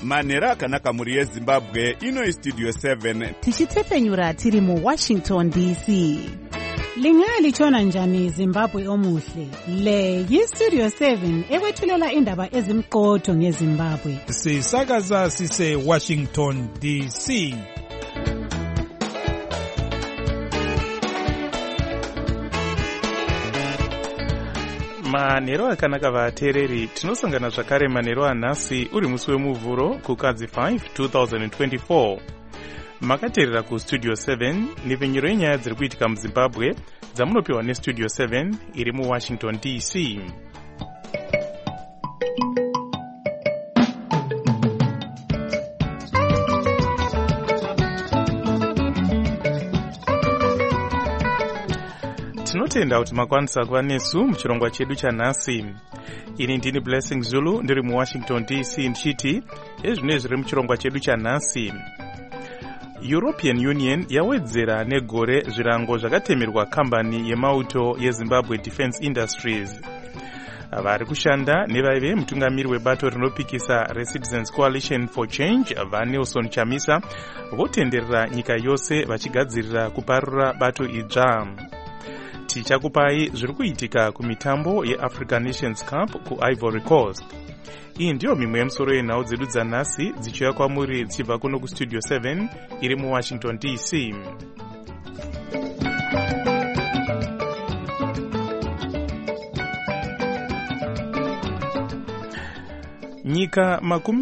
manhero akanaka muri yezimbabwe. Ino Studio 7 tichitepfenyura tiri muWashington DC. Lingalitshona njani Zimbabwe omuhle? Le yiStudio 7 ekwethulela indaba ezimqotho ngeZimbabwe. Sisakaza sise Washington DC. Manhero akanaka vateereri, tinosangana zvakare manhero anhasi uri musi wemuvhuro kukadzi 5 2024. Makateerera kuStudio 7 nepfenyuro yenyaya dziri kuitika muZimbabwe dzamunopiwa neStudio 7 iri muWashington DC. Tinotenda kuti makwanisa kuva nesu muchirongwa chedu chanhasi. Ini ndini Blessing Zulu ndiri muWashington DC ndichiti ezvino zviri muchirongwa chedu chanhasi. European Union yawedzera negore zvirango zvakatemerwa kambani yemauto yeZimbabwe Defence Industries. Vari kushanda nevaive mutungamiri webato rinopikisa reCitizens Coalition for Change vaNelson Chamisa votenderera nyika yose vachigadzirira kuparura bato idzva. Tichakupai zviri kuitika kumitambo yeAfrican Nations Cup kuIvory Coast. Iyi ndiyo mimwe yemusoro yenhau dzedu dzanhasi dzichiuya kwamuri dzichibva kuno kuStudio 7 iri muWashington DC. Nyika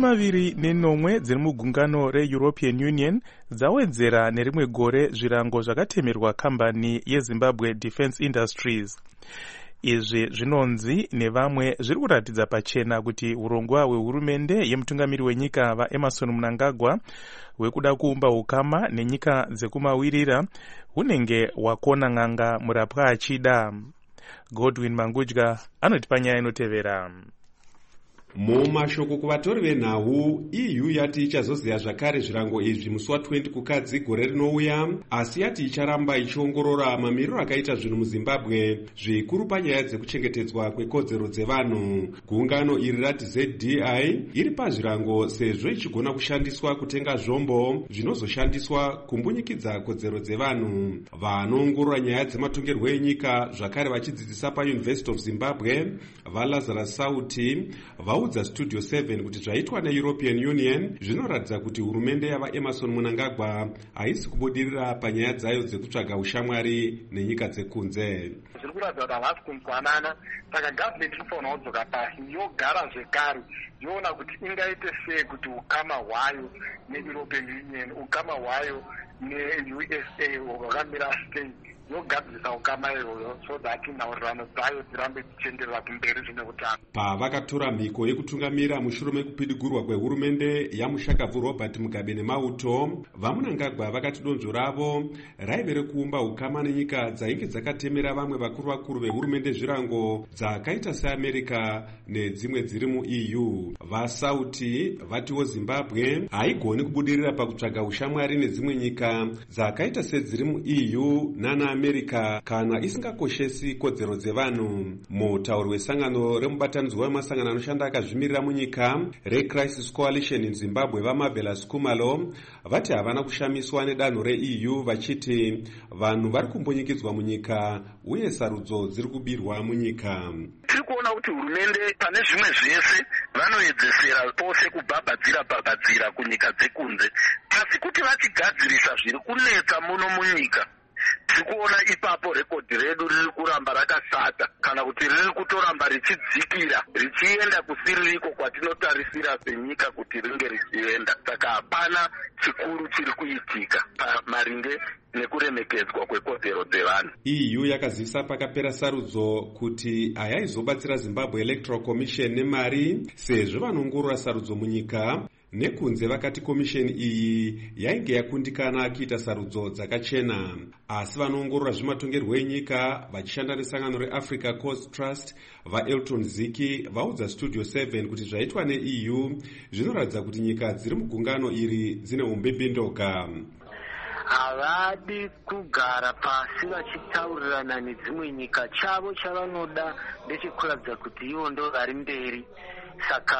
29 dziri mugungano reEuropean Union dzawedzera nerimwe gore zvirango zvakatemerwa kambani yeZimbabwe Defence Industries. Izvi zvinonzi nevamwe zviri kuratidza pachena kuti urongwa hwehurumende yemutungamiri wenyika vaEmmerson Mnangagwa hwekuda kuumba ukama nenyika dzekumawirira hunenge hwakona n'anga murapwa achida. Godwin Mangudya anotipa nyaya inotevera. Mumashoko kuvatori venhau, EU yati ichazoziva zvakare zvirango izvi musi wa20 kukadzi gore rinouya, asi yati icharamba ichiongorora mamiriro akaita zvinhu muZimbabwe zvikuru panyaya dzekuchengetedzwa kwekodzero dzevanhu. Gungano iri rati ZDI iri pazvirango sezvo ichigona kushandiswa kutenga zvombo zvinozoshandiswa kumbunyikidza kodzero dzevanhu. Vanoongorora nyaya dzematongerwo enyika zvakare vachidzidzisa paUniversity of Zimbabwe vaLazarus Sauti vaudza Studio 7 kuti zvaitwa neEuropean Union zvinoratidza kuti hurumende yavaEmmerson Mnangagwa haisi kubudirira panyaya dzayo dzekutsvaga ushamwari nenyika dzekunze. Zviri kuratidza kuti havasi kunzwanana, saka government inofanira kudzoka pasi yogara zvekare yoona kuti ingaite sei kuti ukama hwayo neEuropean Union, ukama hwayo neUSA hwakamira sei, yogadzirisa ukama iyoyo so that nhaurirano dzayo dzirambe dzichienderera kumberi zvine utano. Pavakatora mhiko yekutungamira mushure mekupidigurwa kwehurumende yamushakabvu Robert Mugabe nemauto, vaMnangagwa vakati donzvo ravo raive rekuumba ukama nenyika dzainge dzakatemera vamwe vakuru vehurumende zvirango dzakaita seAmerica nedzimwe dziri muEU. VaSauti vatiwo Zimbabwe haigoni kubudirira pakutsvaga ushamwari nedzimwe nyika dzakaita sedziri muEU nanaAmerica kana isingakoshesi kodzero dzevanhu. Mutauri wesangano remubatanidzwa wemasangano anoshanda akazvimirira munyika reCrisis Coalition in Zimbabwe vaMarvelous Kumalo vati havana kushamiswa nedanho reEU vachiti vanhu vari kumbunyikidzwa munyika uye sarudzo dziri kubirwa munyika. Tiri kuona kuti hurumende pane zvimwe zvese vanoedzesera pose kubhabhadzira kunyika dzekunze, asi kuti vachigadzirisa zviri kunetsa muno munyika tikuona ipapo rekodhi redu riri kuramba rakashata kana kuti riri kutoramba richidzikira richienda kusiririko kwatinotarisira senyika kuti ringe richienda. Saka hapana chikuru chiri kuitika maringe nekuremekedzwa kwekodzero dzevanhu. EU yakazivisa pakapera sarudzo kuti hayaizobatsira Zimbabwe Electoral Commission nemari sezvo vanoongorora sarudzo munyika. Nekunze vakati komisheni iyi yainge yakundikana kuita sarudzo dzakachena, asi vanoongorora zvematongerwo enyika vachishanda nesangano reAfrica Coast Trust vaElton Ziki vaudza Studio 7 kuti zvaitwa neEU zvinoratidza kuti nyika dziri mugungano iri dzine umbembindoka. Havadi kugara pasi vachitaurirana nedzimwe nyika. Chavo chavanoda ndechekuratidza kuti ivo ndo vari mberi. Saka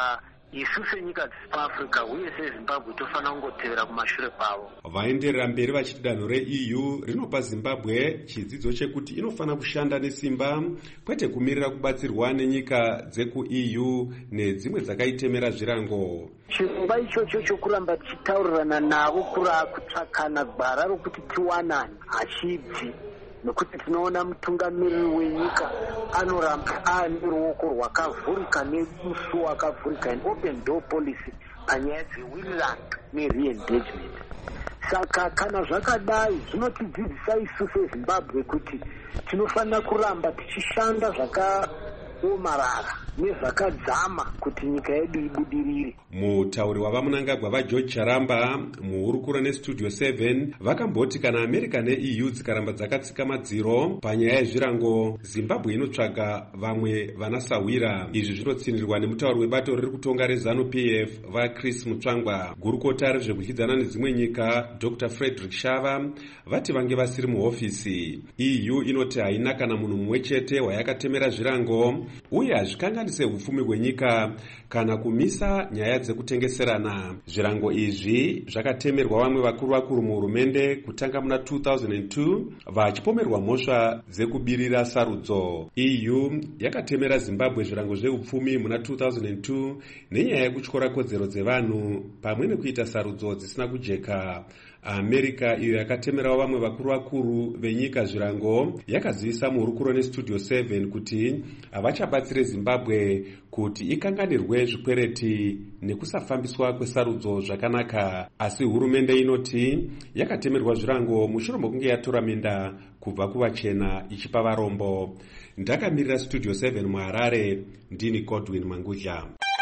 isu senyika dzepafrica uye sezimbabwe tofanira kungotevera kumashure kwavo. Vaenderera mberi vachiti danho reEU rinopa Zimbabwe chidzidzo chekuti inofanira kushanda nesimba kwete kumirira kubatsirwa nenyika dzekuEU nedzimwe dzakaitemera zvirango. Chirongwa ichocho chokuramba tichitaurirana navo kutsvakana gwara rokuti tiwanane hachibvi, nokuti tinoona mutungamiriri wenyika anoramba aane ruoko rwakavhurika nemusuwo wakavhurika, an open door policy panyaya dzewinland nereengagement. Saka kana zvakadai zvinotidzidzisa isu seZimbabwe kuti tinofanira kuramba tichishanda zvakaomarara nezvakadzama kuti nyika yedu ibudirire. Mutauri wavamunangagwa vaGeorge Charamba muhurukuro neStudio 7 vakamboti kana America neEU dzikaramba dzakatsika madziro panyaya yezvirango, Zimbabwe inotsvaga vamwe vanasawira. Izvi zvinotsinirwa nemutauri webato riri kutonga reZANU-PF vaChris Mutsvangwa. Gurukota rezvekudyidzana nedzimwe nyika Dr. Frederick Shava vati vange vasiri muhofisi. EU inoti haina kana munhu mumwe chete wayakatemera zvirango uye hazvikanganise upfumi hwenyika kana kumisa nyaya dzekutengeserana. Zvirango izvi zvakatemerwa vamwe vakuru muhurumende kutanga muna 2002 vachipomerwa mhosva dzekubirira sarudzo. EU yakatemera Zimbabwe zvirango zveupfumi muna 2002 nenyaya yekutyora kodzero dzevanhu pamwe nekuita sarudzo dzisina kujeka. America iyo yakatemerawo vamwe vakuru venyika zvirango yakazivisa muhurukuro neStudio 7 kuti havachabatsire Zimbabwe kuti ikanganirwe zvikwereti nekusafambiswa kwesarudzo zvakanaka. Asi hurumende inoti yakatemerwa zvirango mushure mokunge yatora minda kubva kuvachena ichipa varombo. Ndakamirira Studio 7 muHarare, ndini Godwin Mangudya.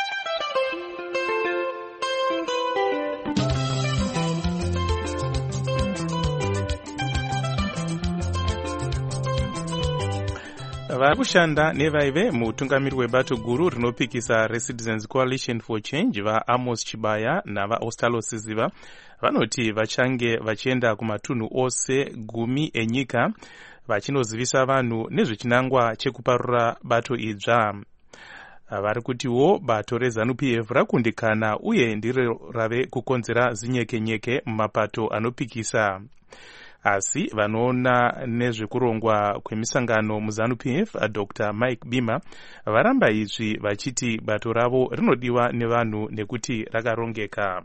vari kushanda nevaive mutungamiri webato guru rinopikisa reCitizens Coalition for Change vaAmos Chibaya navaOstalo Siziva vanoti vachange vachienda kumatunhu ose 10 enyika vachinozivisa vanhu nezvechinangwa chekuparura bato idzva. Vari kutiwo bato reZANU-PF rakundikana uye ndiro rave kukonzera zinyekenyeke mumapato anopikisa. Asi vanoona nezvekurongwa kwemisangano muZANU-PF Dr. Mike Bima varamba izvi vachiti bato ravo rinodiwa nevanhu nekuti rakarongeka.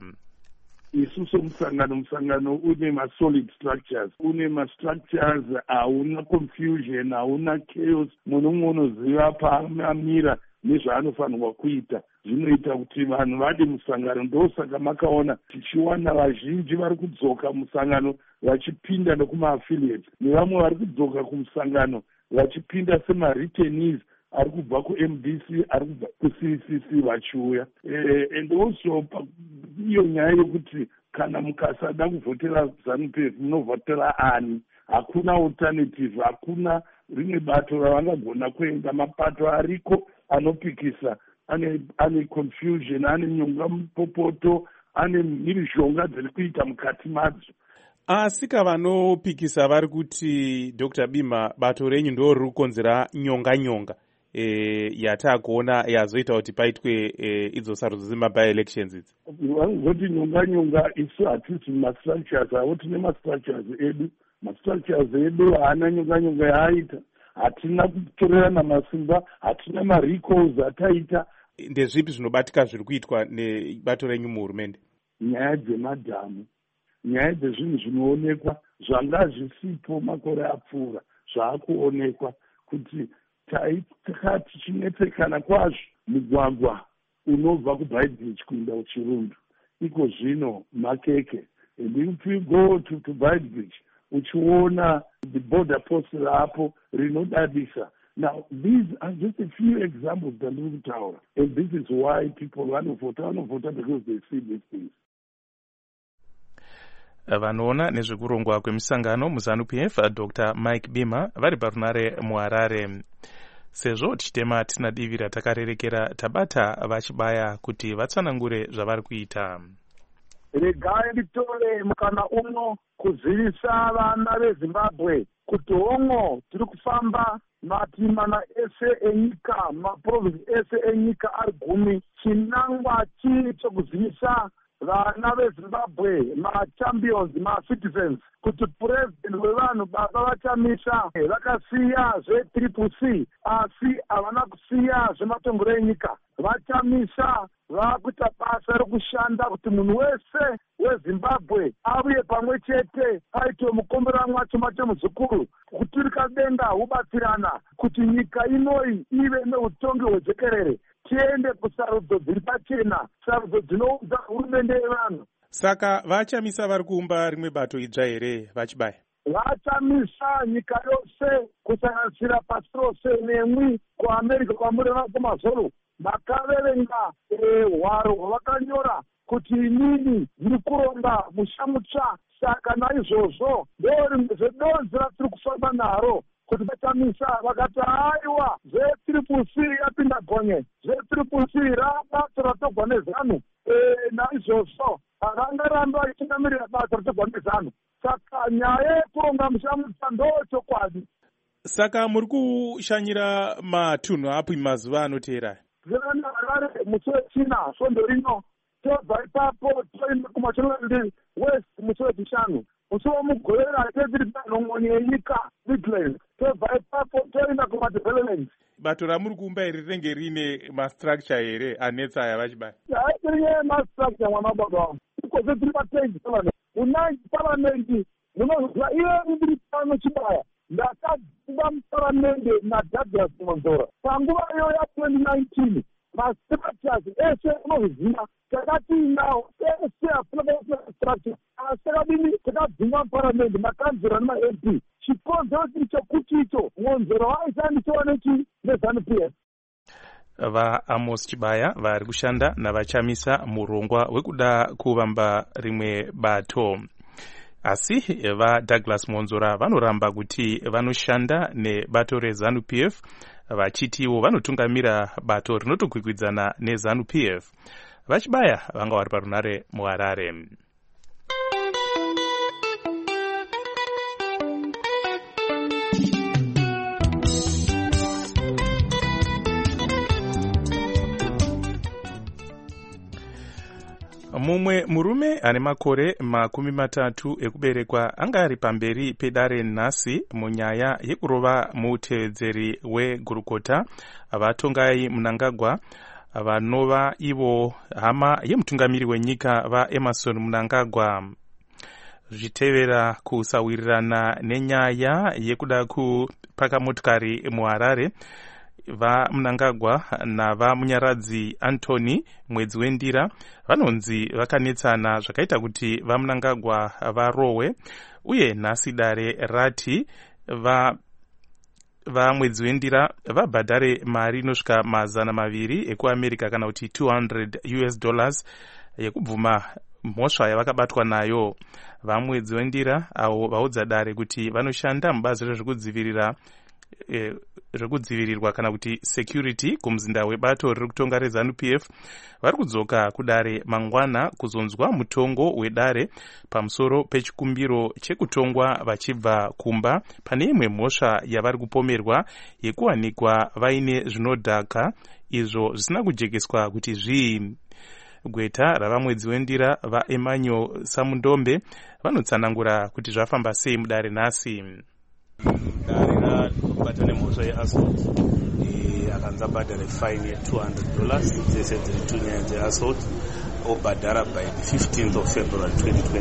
Isusu musangano une ma-solid structures, une ma-structures, hauna confusion, hauna chaos, munhu unoziva paamira nezvaanofanirwa kuita. Zvinoita kuti vanhu vade musangano. Ndosaka makaona tichiwana vazhinji vari kudzoka musangano vachipinda nekuma-affiliates, nevamwe vari kudzoka kumusangano vachipinda sema-returnees ari kubva kuMDC, ari kubva kuCCC vachiuya. And also iyo nyaya yokuti kana mukasada kuvhotera ZANU-PF munovhotera ani, hakuna alternative, hakuna rimwe bato ravangagona kuenda. Mapato ariko anopikisa ane confusion, ane nyonga mupopoto, ane mhirizhonga dziri kuita mukati madzo. Asi kavanopikisa vari kuti Dr. Bima bato renyu ndo riri kukonzera nyonga yatakuona yazoita kuti paitwe idzo sarudzo dzema-by-elections idzi. Vanozoti nyonga isu hatisi ma-structures avo, tine ma-structures edu. Ma-structures edu haana nyonga yaaita. Hatina kutorerana masimba, hatina ma-recalls ataita. Ndezvipi zvinobatika zviri kuitwa nebato renyu muhurumende? Nyaya dzemadhamu, nyaya dzezvinhu zvinoonekwa zvanga zvisipo makore apfuura, zvaakuonekwa kuti takati chinetsekana kwazvo mugwagwa unobva kuBaidbridge kuenda kuChirundu. Iko zvino makeke. And if you go to Baidbridge, uchiona the border post rapo rinodadisa. Now, these are just a few examples that we tower. And this is why people vanovhota because they see these things. Vanoona nezvekurongwa kwemisangano muZANU-PF Dr. Mike Bima vari parunare muHarare. Sezvo tichitema tisina divi ratakarerekera tabata vachibaya kuti vatsanangure zvavari kuita. Regai nditore mukana uno kuzivisa vana veZimbabwe kuti hongo tiri kufamba matimana ese enyika, maprovinsi ese enyika ari 10 chinangwa chii chokuzivisa vana vezimbabwe machampions macitizens kuti purezidendi wevanhu baba vachamisa vakasiya zvetriple C asi havana kusiya zvematongo enyika. Vachamisa vakuita basa rekushanda kuti munhu wese wezimbabwe auye pamwe chete paitwe mukombero wacho macho muzukuru kuturika denga hubatsirana kuti nyika inoi ive neutongi hwejekerere tiende kusarudzo dziri pachena, sarudzo dzinoudza hurumende yevanhu. Saka vachamisa vari kuumba rimwe bato idzva here vachibaya? Vachamisa nyika yose kusanganisira pasi rose nemwi kuamerica kwamureva kumazoro makaverenga hwaro hwavakanyora kuti inini ndiri kuronga musha mutsva. Saka naizvozvo ndorimwe zvedonzi ratiri kufamba naro kuti vachamisa vakati aiwa zvetriple C yapinda gonye, zvetriple C rabato ratogwa nezanu. Naizvozvo havangaramba vachinamirira basa ratogwa nezanu. Saka nyaya yekuronga musha mutsva ndochokwadi. Saka muri kushanyira matunhu api mazuva anoteera? Harare musi wechina svondo rino tobva ipapo toenda kumachonoland west musi wechishanu. Musi womugorera teziri panhongoni yenyika Midland tobva ipapo toenda kumadevelopment. Bato ramuri kuumba iri rinenge rine mastructure here anetsa aya vachibaya? Haitiriye mastructure mwana baba wangu. Ikoze tiri patengi parliament. Unanji parliament munoziva iye ndiri pano chibaya. Ndakadzimba muparamende naDouglas Monzora panguva iyo ya2019 mastructures ese unozviziva takati nawo ese hapana structure asi takadini takadzimba muparamende makanzera nema-MP. Chikonzero chiri chokuti icho Monzora waishandisawo neZANU-PF. vaAmos Chibaya vari kushanda navachamisa murongwa wekuda kuvamba rimwe bato. Asi vaDouglas Monzora vanoramba kuti vanoshanda nebato reZANU-PF vachitiwo vanotungamira bato rinotokwikwidzana neZANU-PF. Vachibaya vanga vari parunare muHarare. Mumwe murume ane makore 30 ekuberekwa anga ari pamberi pedare nhasi munyaya yekurova mutevedzeri wegurukota vatongai Mnangagwa vanova ivo hama yemutungamiri wenyika vaEmmerson Mnangagwa. Zvitevera kusawirirana nenyaya yekuda kupaka motikari muHarare, vaMnangagwa navamunyaradzi Anthony mwedzi wendira vanonzi vakanetsana zvakaita kuti vaMnangagwa varohwe, uye nhasi dare rati vamwedzi wendira vabhadhare mari inosvika $200 ekuAmerica kana kuti $200 yekubvuma mhosva yavakabatwa nayo. Vamwedzi wendira avo vaudza dare kuti vanoshanda mubazi rezvekudzivirirwa kana kuti security kumuzinda webato riri kutonga reZANU-PF vari kudzoka kudare mangwana kuzonzwa mutongo wedare pamusoro pechikumbiro chekutongwa vachibva kumba pane imwe mhosva yavari kupomerwa yekuwanikwa vaine zvinodhaka izvo zvisina kujekeswa kuti zvii. Gweta ravamwedzi wendira vaEmmanuel Samundombe vanotsanangura kuti zvafamba sei mudare nhasi. Dare rakubata nemhosva yeassault akanza bhadhara fine ye$200 dzese dziri 2 nyaya dzeassault obhadhara by the 15th of February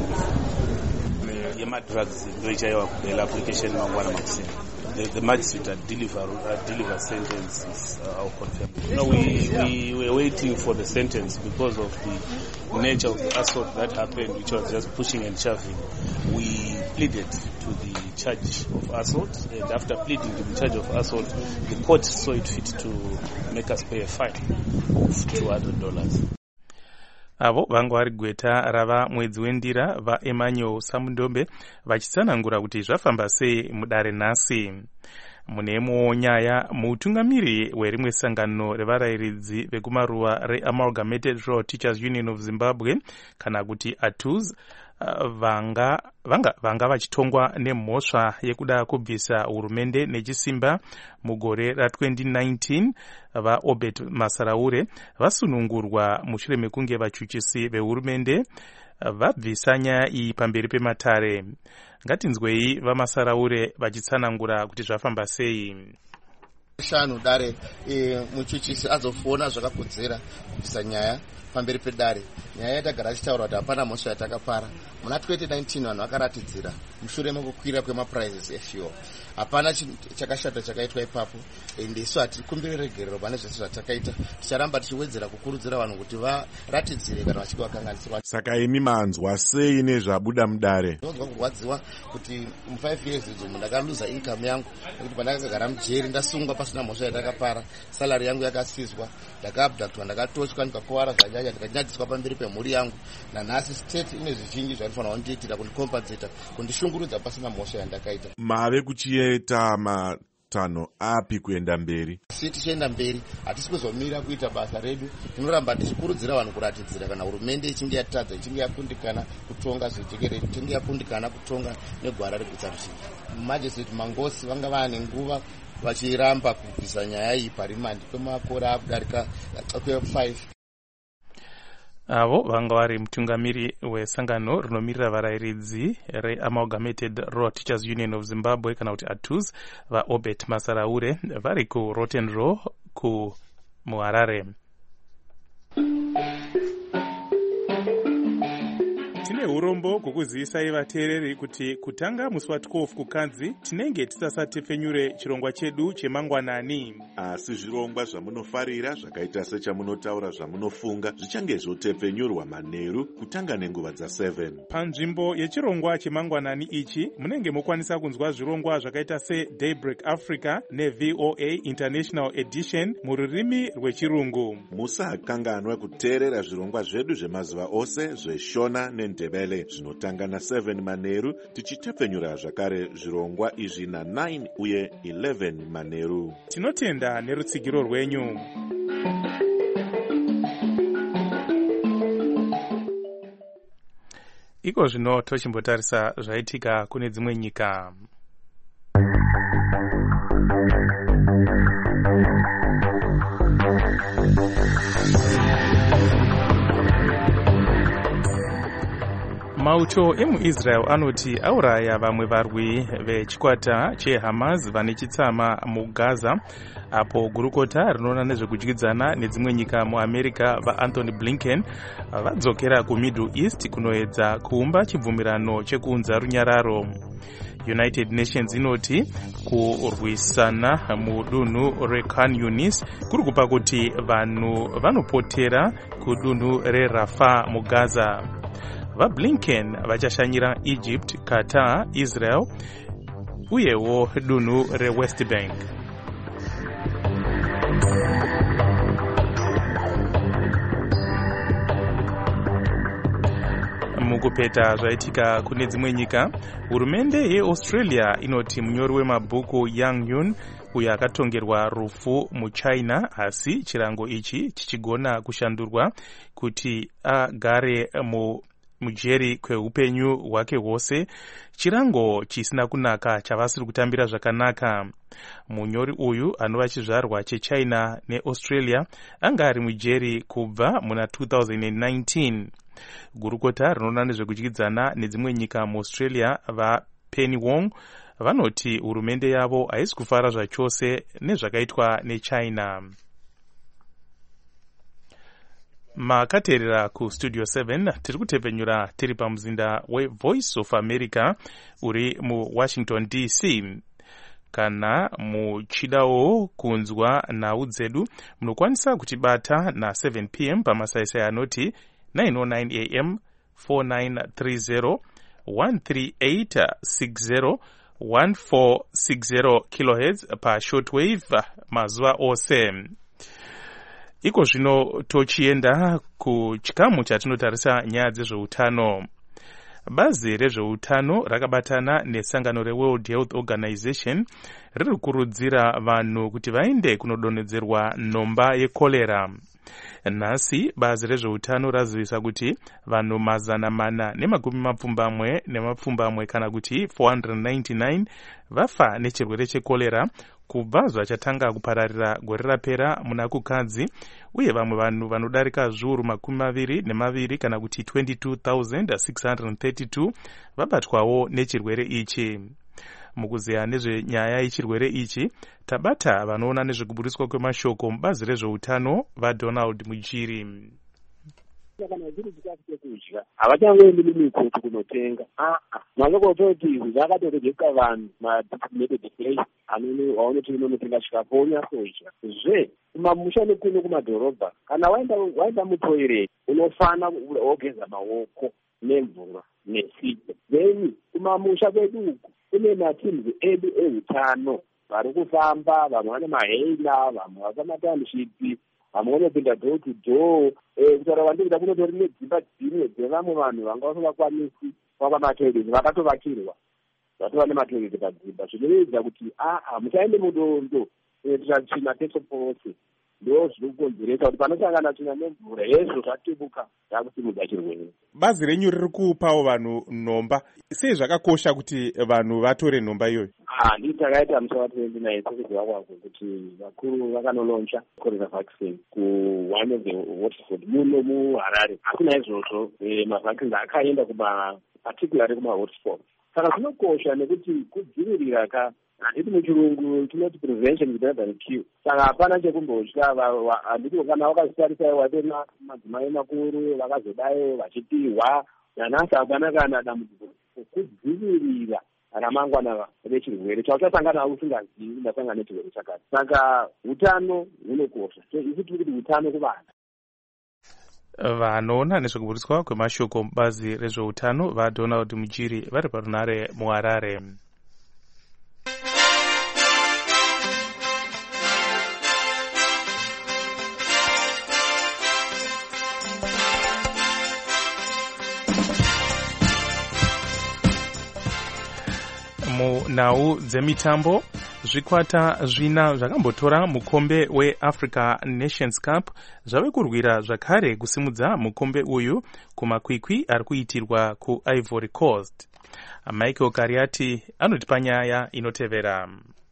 2020. Yemadrugs ndoichaiwa kubail application mangwana makusini. The magistrate deliver sentences are confirmed. No, we were waiting for the sentence because of the nature of the assault that happened, which was just pushing and shoving. We pleaded to the charge of assault, and after pleading to the charge of assault, the court saw it fit to make us pay a fine of $200. Avo vanga vari gweta rava mwedzi wendira vaEmmanuel Samundombe vachitsanangura kuti zvafamba sei mudare nhasi. Muneimwewo nyaya, mutungamiri werimwe sangano revarayiridzi vekumaruva reAmalgamated Rural Teachers Union of Zimbabwe kana kuti ATUZ vanga vachitongwa nemhosva yekuda kubvisa hurumende nechisimba mugore ra2019 vaObed Masaraure vasunungurwa mushure mekunge vachuchisi vehurumende vabvisa nyaya iyi pamberi pematare. Ngatinzwei vaMasaraure vachitsanangura kuti zvafamba sei. Shanu dare muchuchisi azofona zvakakodzera kubvisa nyaya pamberi pedare. Nyaya yatagara tichitaura kuti hapana mhosva yatakapara. Muna 2019 vanhu vakaratidzira mushure mekukwira kwemaprizes efuel. Hapana chakashata chakaitwa ipapo, ende isu hatikumbiri regerero pane zvese zvatakaita. Ticharamba tichiwedzera kukurudzira vanhu kuti varatidzire kana vachike vakanganisirwa. Saka imi manzwa sei nezvabuda mudare? Ndinonzwa kurwadziwa kuti mu5 years idzi ndakanduza income yangu, nekuti pandakagara mujeri ndasungwa pasina mhosva yatakapara, salary yangu yakasizwa, ndakaabductwa, ndakatochwa, ndikakuwara zvanyanya, ndikanyadziswa pamberi pemhuri yangu. Nanhasi state ine zvizhinji zvanofanira kundiitira kundicompensate, kundishungurudza pasina mhosva yandakaita. Mave kuchiita matanho api kuenda mberi? Si tichienda mberi hatisi kuzomira kuita basa redu. Tinoramba tichikurudzira vanhu kuratidzira kana hurumende ichinge yatadza, ichinge yakundikana kutonga zvijekere, ichinge yakundikana kutonga negwara regutsarushinji. Majesty Mangosi vanga vane nguva vachiramba kubvisa nyaya iyi parimandi kwemakore akudarika kwe5. Avo vanga vari mutungamiri wesangano rinomirira varayiridzi reAmalgamated Rural Teachers Union of Zimbabwe kana kuti ATUZ vaObed Masaraure vari kuRotten Row muHarare. Tine urombo kukuzivisai vateereri kuti kutanga musi wa12 kuKadzi tinenge tisasatepfenyure chirongwa chedu chemangwanani. Asi zvirongwa zvamunofarira zvakaita sechamunotaura zvamunofunga zvichange zvotepfenyurwa manheru kutanga nenguva dza7. Panzvimbo yechirongwa chemangwanani ichi munenge mokwanisa kunzwa zvirongwa zvakaita seDaybreak Africa neVOA International Edition mururimi rwechirungu. Musakanganwa kuteerera zvirongwa zvedu zvemazuva ose zveshona neNdebele zvinotanga na7 manheru, tichitepfenyura zvakare zvirongwa izvi na9 uye 11 manheru. Tinotenda nerutsigiro rwenyu. Iko zvino tochimbotarisa zvaitika kune dzimwe nyika. Mauto emuIsrael anoti auraya vamwe varwi vechikwata cheHamas vane chitsama muGaza, apo gurukota rinoona nezvekudyidzana nedzimwe nyika muAmerica vaAnthony Blinken vadzokera kuMiddle East kunoedza kuumba chibvumirano chekuunza runyararo. United Nations inoti kurwisana mudunhu reKhan Yunis kuri kupa kuti vanhu vanopotera kudunhu reRafah muGaza. VaBlinken vachashanyira Egypt, Qatar, Israel uyewo dunhu reWest Bank. Mukupeta zvaitika kune dzimwe nyika, hurumende yeAustralia inoti munyori wemabhuku Yang Yun uyo akatongerwa rufu muChina, asi chirango ichi chichigona kushandurwa kuti agare mujeri kweupenyu hwake hwose, chirango chisina kunaka chavasiri kutambira zvakanaka. Munyori uyu anova chizvarwa cheChina neAustralia anga ari mujeri kubva muna 2019. Gurukota rinoona nezvekudyidzana nedzimwe nyika muAustralia vaPenny Wong vanoti hurumende yavo haisi kufara zvachose nezvakaitwa neChina. Makateerera kuStudio 7 tiri kutepfenyura tiri pamuzinda weVoice of America uri muWashington DC. Kana muchidawo kunzwa nhau dzedu munokwanisa kutibata na7 p.m. pamasaisai anoti 909 AM 4930 13860 1460 kHz pa shortwave mazuva ose. Iko zvino tochienda kuchikamu chatinotarisa nyaya dzezveutano. Bazi rezveutano rakabatana nesangano reWorld Health Organization riri kukurudzira vanhu kuti vaende kunodonhedzerwa nhomba yekolera. Nhasi bazi rezveutano razivisa kuti vanhu 420 kana kuti 499 vafa nechirwere chekorera kubva zvachatanga kupararira gore rapera muna kukadzi, uye vamwe vanhu vanodarika zviuru 22 kana kuti 22,632 vabatwawo nechirwere ichi. Mukuziya nezvenyaya yechirwere ichi, tabata vanoona nezvekuburiswa kwemashoko mubazi rezveutano vaDonald Mujiri. Kana zviri zvikafu chekudya havachangoendi mumikutu kunotenga. Mazokototi zvakatorejeka vanhu madesignated place waunoti unonotenga chikafu wonyatsoidya. Zve kumamusha nekuno kumadhorobha, kana waenda mutoireti unofana wogeza maoko nemvura nesipo. Then kumamusha kwedu uku kune matims edu eutano vari kufamba, vamwe vane mahela, vamwe vakamatanishipi, vamwe vanopinda door to door. Kutaura kwandikuda kunotori nedzimba dzimwe dzevamwe vanhu vanga vasingakwanisi kwava matoireti vakatovakirwa, vatova nematoireti padzimba, zvinoedza kuti musaende mudondo kuitira tsvina pese pose. Ndo zviri kukonzeresa kuti panosangana tsvina nemvura hezvo zvatibuka zvakusimudza chirwere. Bazi renyu riri kupawo vanhu nhomba. Sei zvakakosha kuti vanhu vatore nhomba iyoyo? Ndii takaita musi wa29 sekuziva kwangu kuti vakuru vakanoloncha corona vaccine ku one of the hotspot muno muHarare. Asi naizvozvo mavaccines akaenda particularly kumahotspot. Saka zvinokosha nekuti kudzivirira handiti muchirungu tinoti prevention is better than cure. Saka hapana chekumbotya. Handiti kana wakazvitarisa watori madzimai makuru vakazodayo vachipihwa nanhasi hapana kana dambudziko kudzivirira ramangwana rechirwere chauchasangana usingazivi ndasangana nechirwere chakati. Saka utano hunokosha. Isi tiri kuti utano kuvanhu. Vanoona nezvekuburiswa kwemashoko mubazi rezveutano vaDonald Mujiri vari parunare muHarare. Munhau dzemitambo, zvikwata zvina zvakambotora mukombe weAfrica Nations Cup zvave kurwira zvakare kusimudza mukombe uyu kumakwikwi ari kuitirwa kuIvory Coast. Michael Kariati anotipa nyaya inotevera.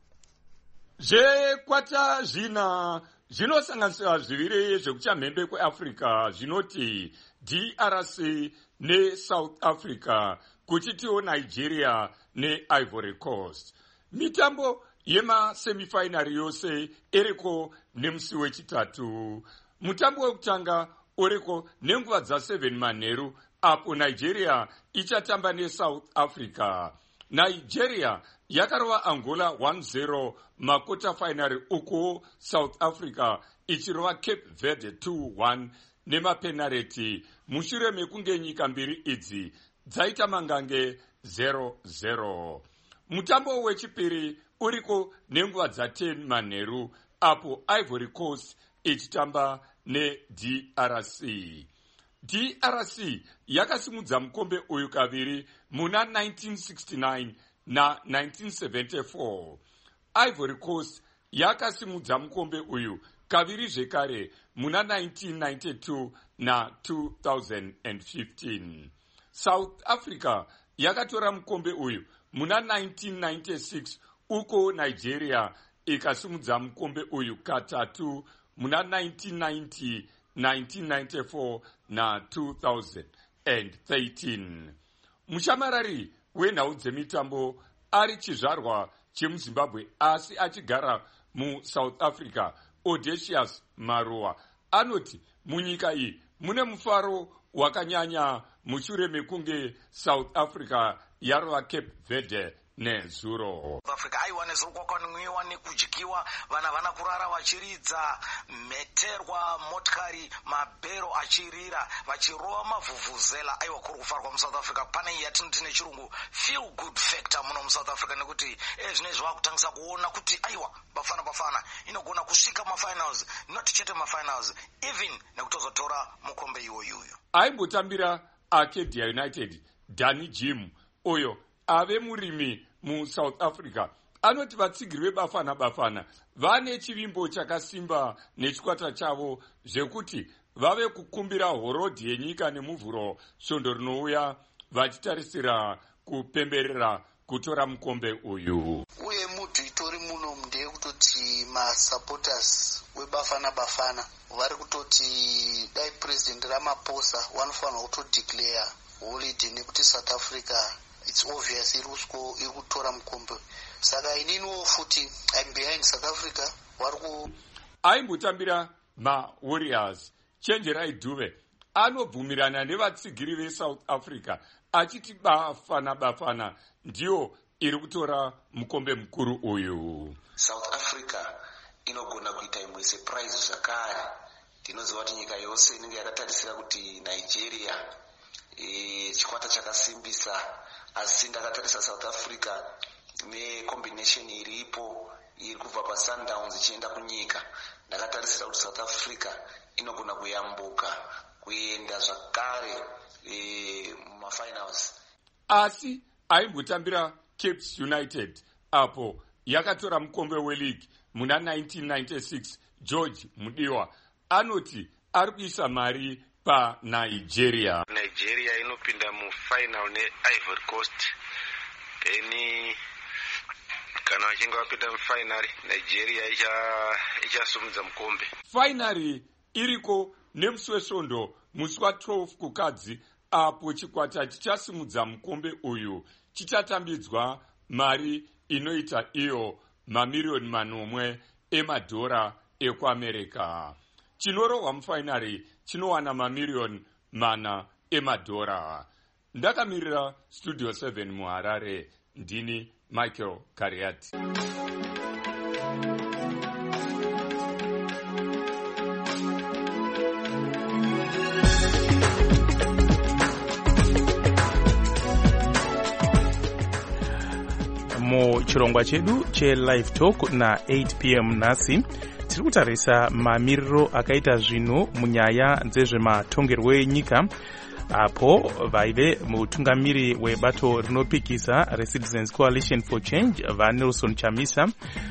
Zvekwata zvina zvinosanganisira zviviri zvekuchamhembe kweAfrica zvinoti DRC neSouth Africa, kuchitiwo Nigeria neIvory Coast. Mitambo yemasemifinari yose iriko nemusi wechitatu. Mutambo wekutanga uriko nenguva dza7 manheru apo Nigeria ichatamba neSouth Africa. Nigeria yakarova Angola 1-0 makota finari, uko South Africa ichirova Cape Verde 2-1 nemapenareti, mushure mekunge nyika mbiri idzi dzaita mangange 0-0. Mutambo wechipiri uriko nenguva dza10 manheru apo Ivory Coast ichitamba neDRC. DRC yakasimudza mukombe uyu kaviri muna 1969 na 1974. Ivory Coast yakasimudza mukombe uyu kaviri zvekare muna 1992 na 2015. South Africa yakatora mukombe uyu muna 1996, uko Nigeria ikasimudza mukombe uyu katatu muna 1990, 1994 na 2013. Mushamarari wenhau dzemitambo ari chizvarwa chemuZimbabwe asi achigara muSouth Africa, Audacious Maruwa, anoti munyika iyi mune mufaro wakanyanya mushure mekunge South Africa yarova Cape Verde nezuro. Africa aiwa nezuro kwakanwiwa nekudyiwa, vana vana kurara vachiridza, meterwa motikari, mabhero achirira, vachirova mavhuvhuzela. Aiwa kuri kufarwa muSouth Africa. Pane yatinoti nechirungu feel good factor muno muSouth Africa, nekuti zvinezvi vakutangisa kuona kuti aiwa bafana inogona kusvika mafinals, not chete mafinals, even nekutozotora mukombe iwoyuyu. Aimbotambira Arcadia United Danny Jim, uyo ave murimi muSouth Africa, anoti vatsigiri vebafana bafana vane chivimbo chakasimba nechikwata chavo zvekuti vave kukumbira horodhi yenyika nemuvhuro svondo rinouya vachitarisira kupemberera kutora mukombe uyu. Uye mudhu itori muno ndeyekutoti masupporters webafana bafana vari kutoti dai president Ramaphosa vanofanira kutodeclare holiday nekuti South Africa it's obvious iri kutora mukombe. Saka ininiwo futi I'm behind South Africa. Aimbotambira maWarriors Chenjerai Dube anobvumirana nevatsigiri veSouth Africa achiti bafana ndiyo iri kutora mukombe mukuru uyu. South Africa inogona kuita imwe surprise zvakare. Tinoziva kuti nyika yose inenge yakatarisira kuti Nigeria chikwata chakasimbisa, asi ndakatarisa South Africa necombination iripo iri kubva paSundowns ichienda kunyika, ndakatarisira kuti South Africa inogona kuyambuka kuenda zvakare mumafinals. Asi aimbotambira Cape United apo yakatora mukombe weleague muna 1996. George Mudiwa anoti ari kuisa mari paNigeria. Nigeria inopinda mufinal neIvory Coast. Kana vachinge vapinda mufinal, Nigeria ichasumudza mukombe. Finali iriko nemusi wesvondo musi wa12 kukadzi apo chikwata chichasimudza mukombe uyu chichatambidzwa mari inoita iyo mamiliyoni manomwe emadhora ekuAmerica. Chinorohwa mufinari chinowana mamiliyoni mana emadhora. Ndakamirira Studio 7 muHarare, ndini Michael Kariati. Muchirongwa chedu che-Live Talk na 8 p.m. nhasi tiri kutarisa mamiriro akaita zvinhu munyaya dzezvematongerwo enyika, apo vaive mutungamiri webato rinopikisa reCitizens Coalition for Change vaNelson Chamisa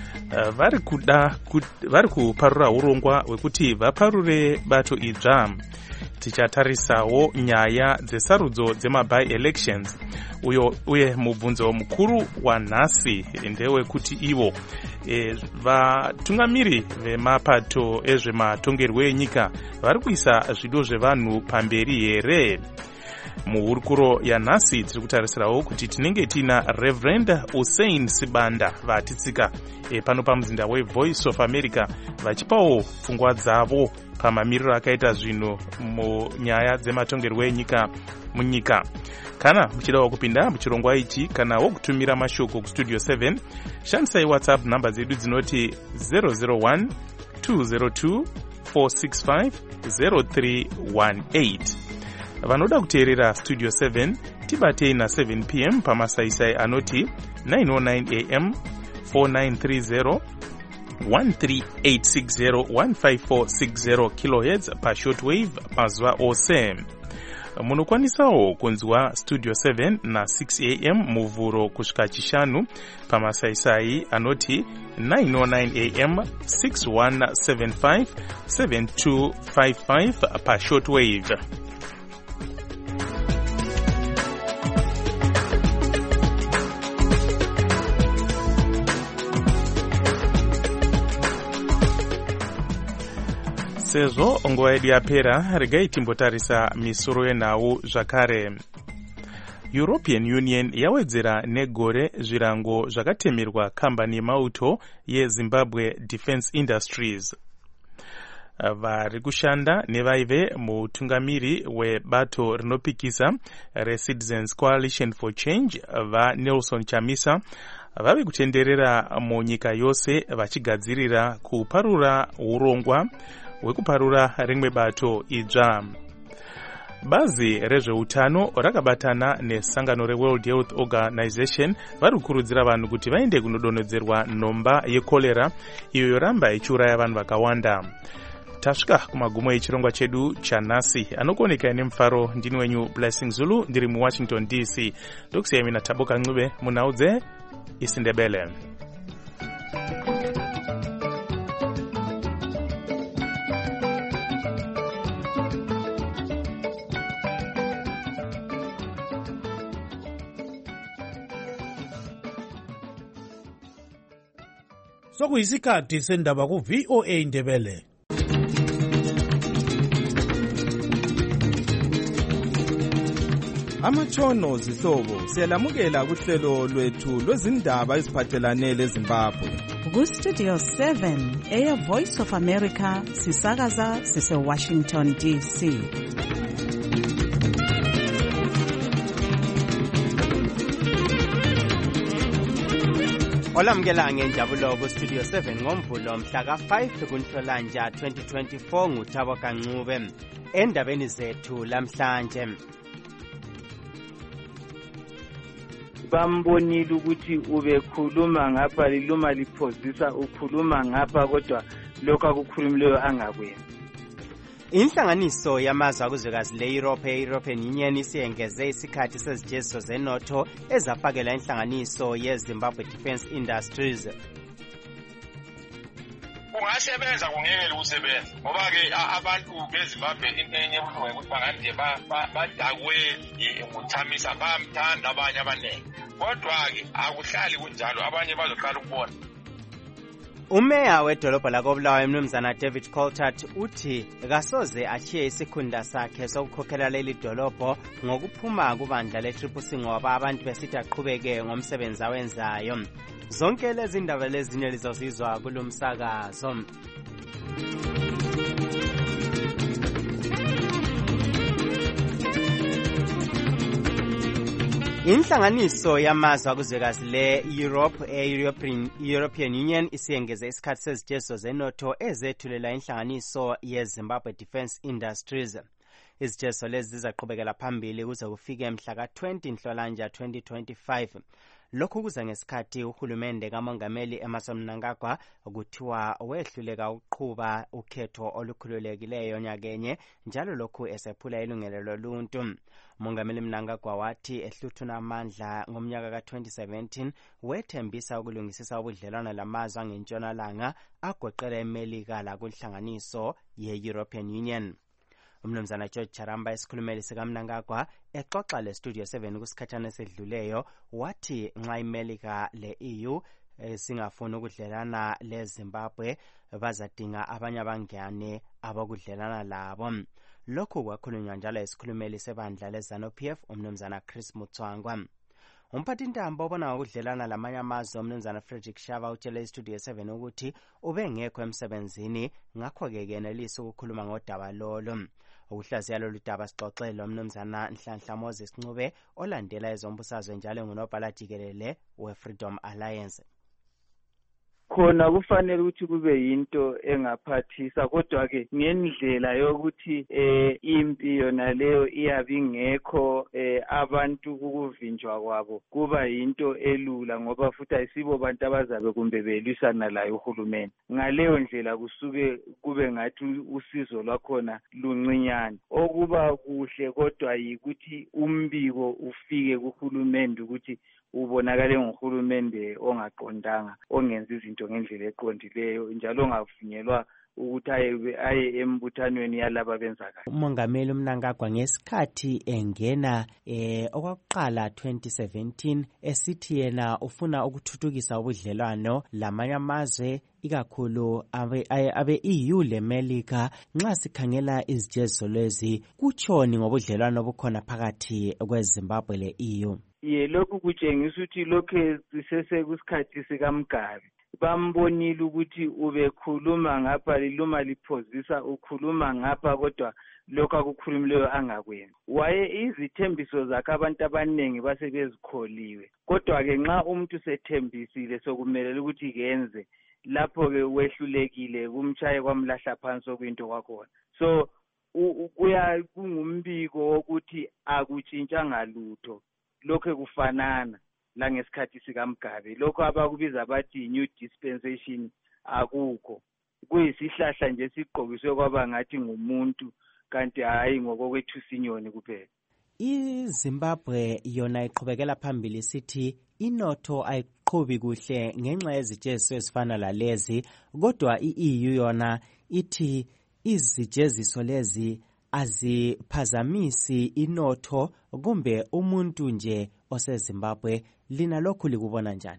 vari kuparura urongwa hwekuti vaparure bato idzva. Tichatarisawo nyaya dzesarudzo dzema-by-elections uye mubvunzo mukuru wanhasi ndewekuti ivo vatungamiri vemapato ezvematongerwo enyika vari kuisa zvido zvevanhu pamberi here. Muhurukuro yanhasi tiri kutarisirawo kuti tinenge tina Reverend Hussein Sibanda vatitsika pano pamuzinda weVoice of America vachipawo pfungwa dzavo pamamiriro akaita zvinhu munyaya dzematongerwo enyika munyika. Kana muchidawo kupinda muchirongwa ichi kana wokutumira mashoko kustudio 7, shandisai WhatsApp namba dzedu dzinoti 001 202 465 0318. Vanoda kuteerera Studio 7 tibatei na7 p.m. pamasaisai anoti 909 am 4930 13860 15460 kHz pashortwave mazuva ose. Munokwanisawo kunzwa Studio 7 na 6 am muvhuro kusvika chishanu pamasaisai anoti 909 am 6175 7255 pashortwave. Sezvo nguva yedu yapera, regai timbotarisa misoro yenhau zvakare. European Union yawedzera negore zvirango zvakatemerwa kambani yemauto yeZimbabwe Defence Industries. Vari kushanda nevaive mutungamiri webato rinopikisa reCitizens Coalition for Change vaNelson Chamisa vave kutenderera munyika yose vachigadzirira kuparura urongwa hwekuparura rimwe bato idzva. Bazi rezveutano rakabatana nesangano reWorld Health Organization vari kukurudzira vanhu kuti vaende kunodonhedzerwa nhomba yekolera iyo yoramba ichiuraya vanhu vakawanda. Tasvika kumagumo echirongwa chedu chanhasi. Anokuoneka nemufaro ndini wenyu Blessing Zulu ndiri muWashington DC. Ndokusiyai mina Taboka Ncube munhau dzeIsindebele. Sokuyisikhathi sendaba ku VOA Ndebele. Amatshono zihlobo siyalamukela kuhlelo lwethu lwezindaba eziphathelane leZimbabwe. Ku Studio 7 Air Voice of America sisakaza sise Washington DC. Olamukela ngenjabulo ku Studio 7 ngomvulo mhla ka5 kuNhlolanja 2024 nguThabo Kancube. Endabeni zethu lamhlanje bambonile ukuthi ubekhuluma ngapha liluma liphozisa ukhuluma ngapha kodwa lokho akukhulumileyo angakwenzi. Inhlanganiso yamazwe akuzwekazi le-Europe e-European Union isiyengeze isikhathi sezijeziso zenotho ezafakela inhlanganiso ye-Zimbabwe Defence Industries. Kungasebenza kungeke ukusebenza ngoba ke abantu beZimbabwe into enye ebuhlungu ukuthi banganje badakwe nguthamisa bamthanda abanye abaningi kodwa ke akuhlali kunjalo abanye bazoqala ukubona. Umeya wedolobha lakoBulawayo Mnumzana David Coltart uthi kasoze achiye isikhundla sakhe sokukhokhela leli dolobho ngokuphuma kubandla le-CCC ngoba abantu besithi aqhubeke ngomsebenzi awenzayo. Zonke lezi ndaba lezinye lizozizwa kulomsakazo. Inhlanganiso yamazwe akuzwekazi le-European Union isiyengeze isikhathi sezijeziso zenotho ezethulela inhlanganiso ye-Zimbabwe Defence Industries. Izijeziso lezi zizaqhubekela phambili kuze kufike mhla ka-20 Nhlolanja 2025. Lokhu kuza ngesikhathi uhulumende kaMongameli Emmerson Mnangagwa kuthiwa wehluleka ukuqhuba ukhetho olukhululekileyo nyakenye njalo lokhu esephula ilungelo loluntu. Mongameli Mnangagwa wathi ehluthuna amandla ngomnyaka ka-2017 wethembisa ukulungisisa ubudlelwano lamazwe angentshonalanga agoqela eMelika lakunhlanganiso ye-European Union. Umnumzana George Charamba esikhulumeli sikaMnangagwa exoxa le-Studio 7 kusikhathana esedluleyo wathi nxa iMelika le-EU singafuna ukudlelana leZimbabwe bazadinga abanye abangane abakudlelana labo. Lokhu kwakhulunywa njalo esikhulumeli sebandla leZANU-PF umnumzana Chris Mutswangwa. Umphathintambo obona ngokudlelana lamanye amazwe umnumzana Frederick Shava utshele iStudio 7 ukuthi ubengekho emsebenzini ngakho-ke kenelisa ukukhuluma ngodaba lolo. Ukuhlaziya lolu daba sixoxele umnumzana Nhlanhla Moses Ncube olandela ezombusazwe njalo ngunobhala jikelele we-Freedom Alliance. Khona kufanele ukuthi kube yinto engaphathisa kodwa ke ngendlela yokuthi impi yona leyo iyabe ingekho abantu ukuvinjwa kwabo kuba yinto elula ngoba futhi ayisibo bantu abazabe kumbe belwisana layo uhulumeni. Ngaleyo ndlela kusuke kube ngathi usizo lwakhona luncinyane. Okuba kuhle kodwa yikuthi umbiko ufike kuhulumende ukuthi ubonakale ngohulumende ongaqondanga ongenza izinto ngendlela eqondileyo njalo ongavunyelwa ukuthi aye embuthanweni yalaba benza kahle. Umongameli Mnangagwa ngesikhathi engena okwakuqala 2017 esithi yena ufuna ukuthuthukisa ubudlelwano lamanye amazwe ikakhulu abe-EU leMelika. Nxa sikhangela izijeziso lezi kutshoni ngobudlelwano obukhona phakathi kweZimbabwe le-EU? Lokhu kutshengisa ukuthi lokhu sisesekusikhathi sikaMgabe. Bambonile ukuthi ubekhuluma ngapha liluma liphozisa ukhuluma ngapha kodwa lokho akukhulumileyo angakwenzi. Izithembiso zakhe abantu abaningi basebezikholiwe. Kodwa-ke nxa umuntu sethembisile sokumele ukuthi kenze lapho-ke wehlulekile kumtshaye kwamlahla phansi okuyinto kwakhona. So kungumbiko wokuthi akutshintshanga lutho. Lokho kufanana la ngesikhathi sikaMgabe. Lokho abakubiza bathi new dispensation akukho. Kuyisihlahla nje sigqokiswe kwaba ngathi ngumuntu kanti hayi ngokokwethu sinyoni kuphela. iZimbabwe yona iqhubekela phambili sithi inotho ayiqhubi kuhle ngenxa yezijeziso ezifana lalezi, kodwa i-EU yona ithi izijeziso lezi aziphazamisi inotho kumbe umuntu nje oseZimbabwe. Lina lokhu likubona njani?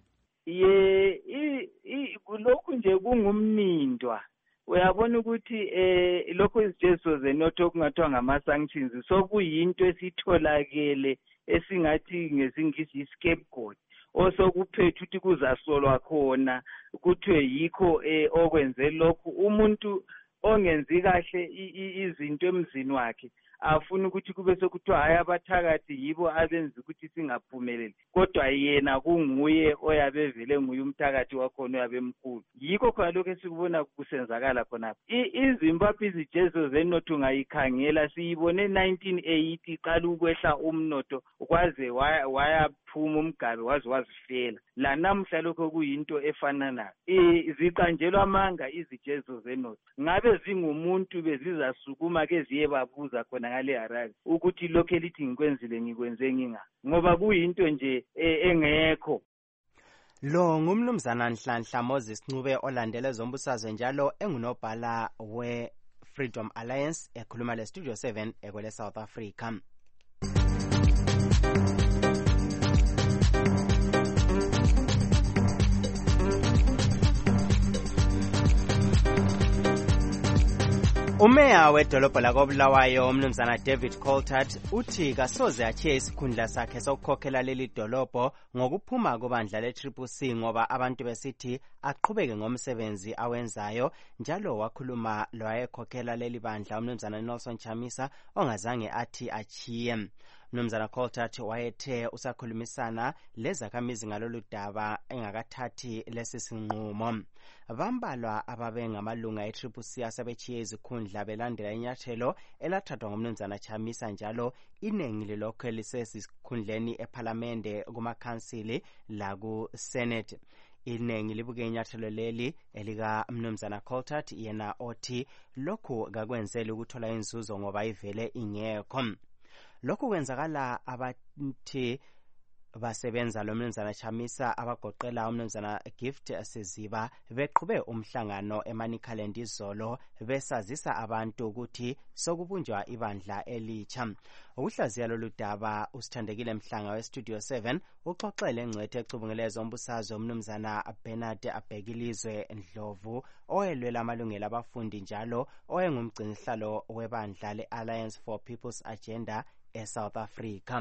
Lokhu nje kungumnindwa. Uyabona ukuthi lokho izijeziso zenotho okungathiwa ngama-sanctions sokuyinto esitholakele esingathi ngesingisi i-scapegoat osokuphethe ukuthi kuzasolwa khona kuthiwe yikho okwenze lokhu. Umuntu ongenzi kahle izinto emzini wakhe afuna ukuthi kube sokuthiwa hayi abathakathi yibo abenza ukuthi singaphumeleli, kodwa yena kunguye oyabe vele nguye umthakathi wakhona oyabe mkhulu. Yikho khona lokho esikubona kusenzakala khonapha. iZimbabwe izijeziso zenotho ungayikhangela siyibone 1980 iqala ukwehla umnotho kwaze wayaphuma umgabe waze wazifela. La namhla lokho kuyinto efana nayo. Ziqanjelwa amanga izijeziso zenotho. Ngabe zingumuntu bezizasukuma ke ziye babuza khona ngale Harare ukuthi lokho elithi ngikwenzile ngikwenze nginga, ngoba kuyinto nje engekho. Lo ngumnumzana Nhlanhla Moses Ncube olandele zombusazwe njalo engunobhala we-Freedom Alliance ekhuluma le-Studio 7 ekwele South Africa. Umeya wedolobho lakobulawayo umnumzana David Coltart uthi kasoze achiye isikhundla sakhe sokukhokhela leli dolobho ngokuphuma kubandla le-CCC ngoba abantu besithi aqhubeke ngomsebenzi awenzayo. Njalo wakhuluma lowayekhokhela leli bandla umnumzana Nelson Chamisa ongazange athi achiye. Mnumzana Coltart wayethe usakhulumisana lezakhamizi ngalolu daba engakathathi lesi sinqumo. Bambalwa ababe ngamalunga e-CCC asebechiye izikhundla belandela inyathelo elathathwa ngumnumzana Chamisa, njalo iningi lilokho lisesikhundleni ephalamende kumakhansili laku Senate. Iningi libuke inyathelo leli elika mnumzana Coltart yena othi lokhu kakwenzeli ukuthola inzuzo ngoba ivele ingekho. Lokhu kwenzakala abathi basebenza lo mnumzana Chamisa abagoqela umnumzana Gift Siziba beqhube umhlangano eManicaland izolo besazisa abantu ukuthi sokubunjwa ibandla elitsha. Ukuhlaziya lolu daba usithandekile Mhlanga we-Studio 7 uxoxele engcwethe ecubungele zombusazwe umnumzana Bernard Abhekilizwe Ndlovu oyelwela amalungelo abafundi njalo oyengumgcinisihlalo webandla le-Alliance for People's Agenda eSouth Africa.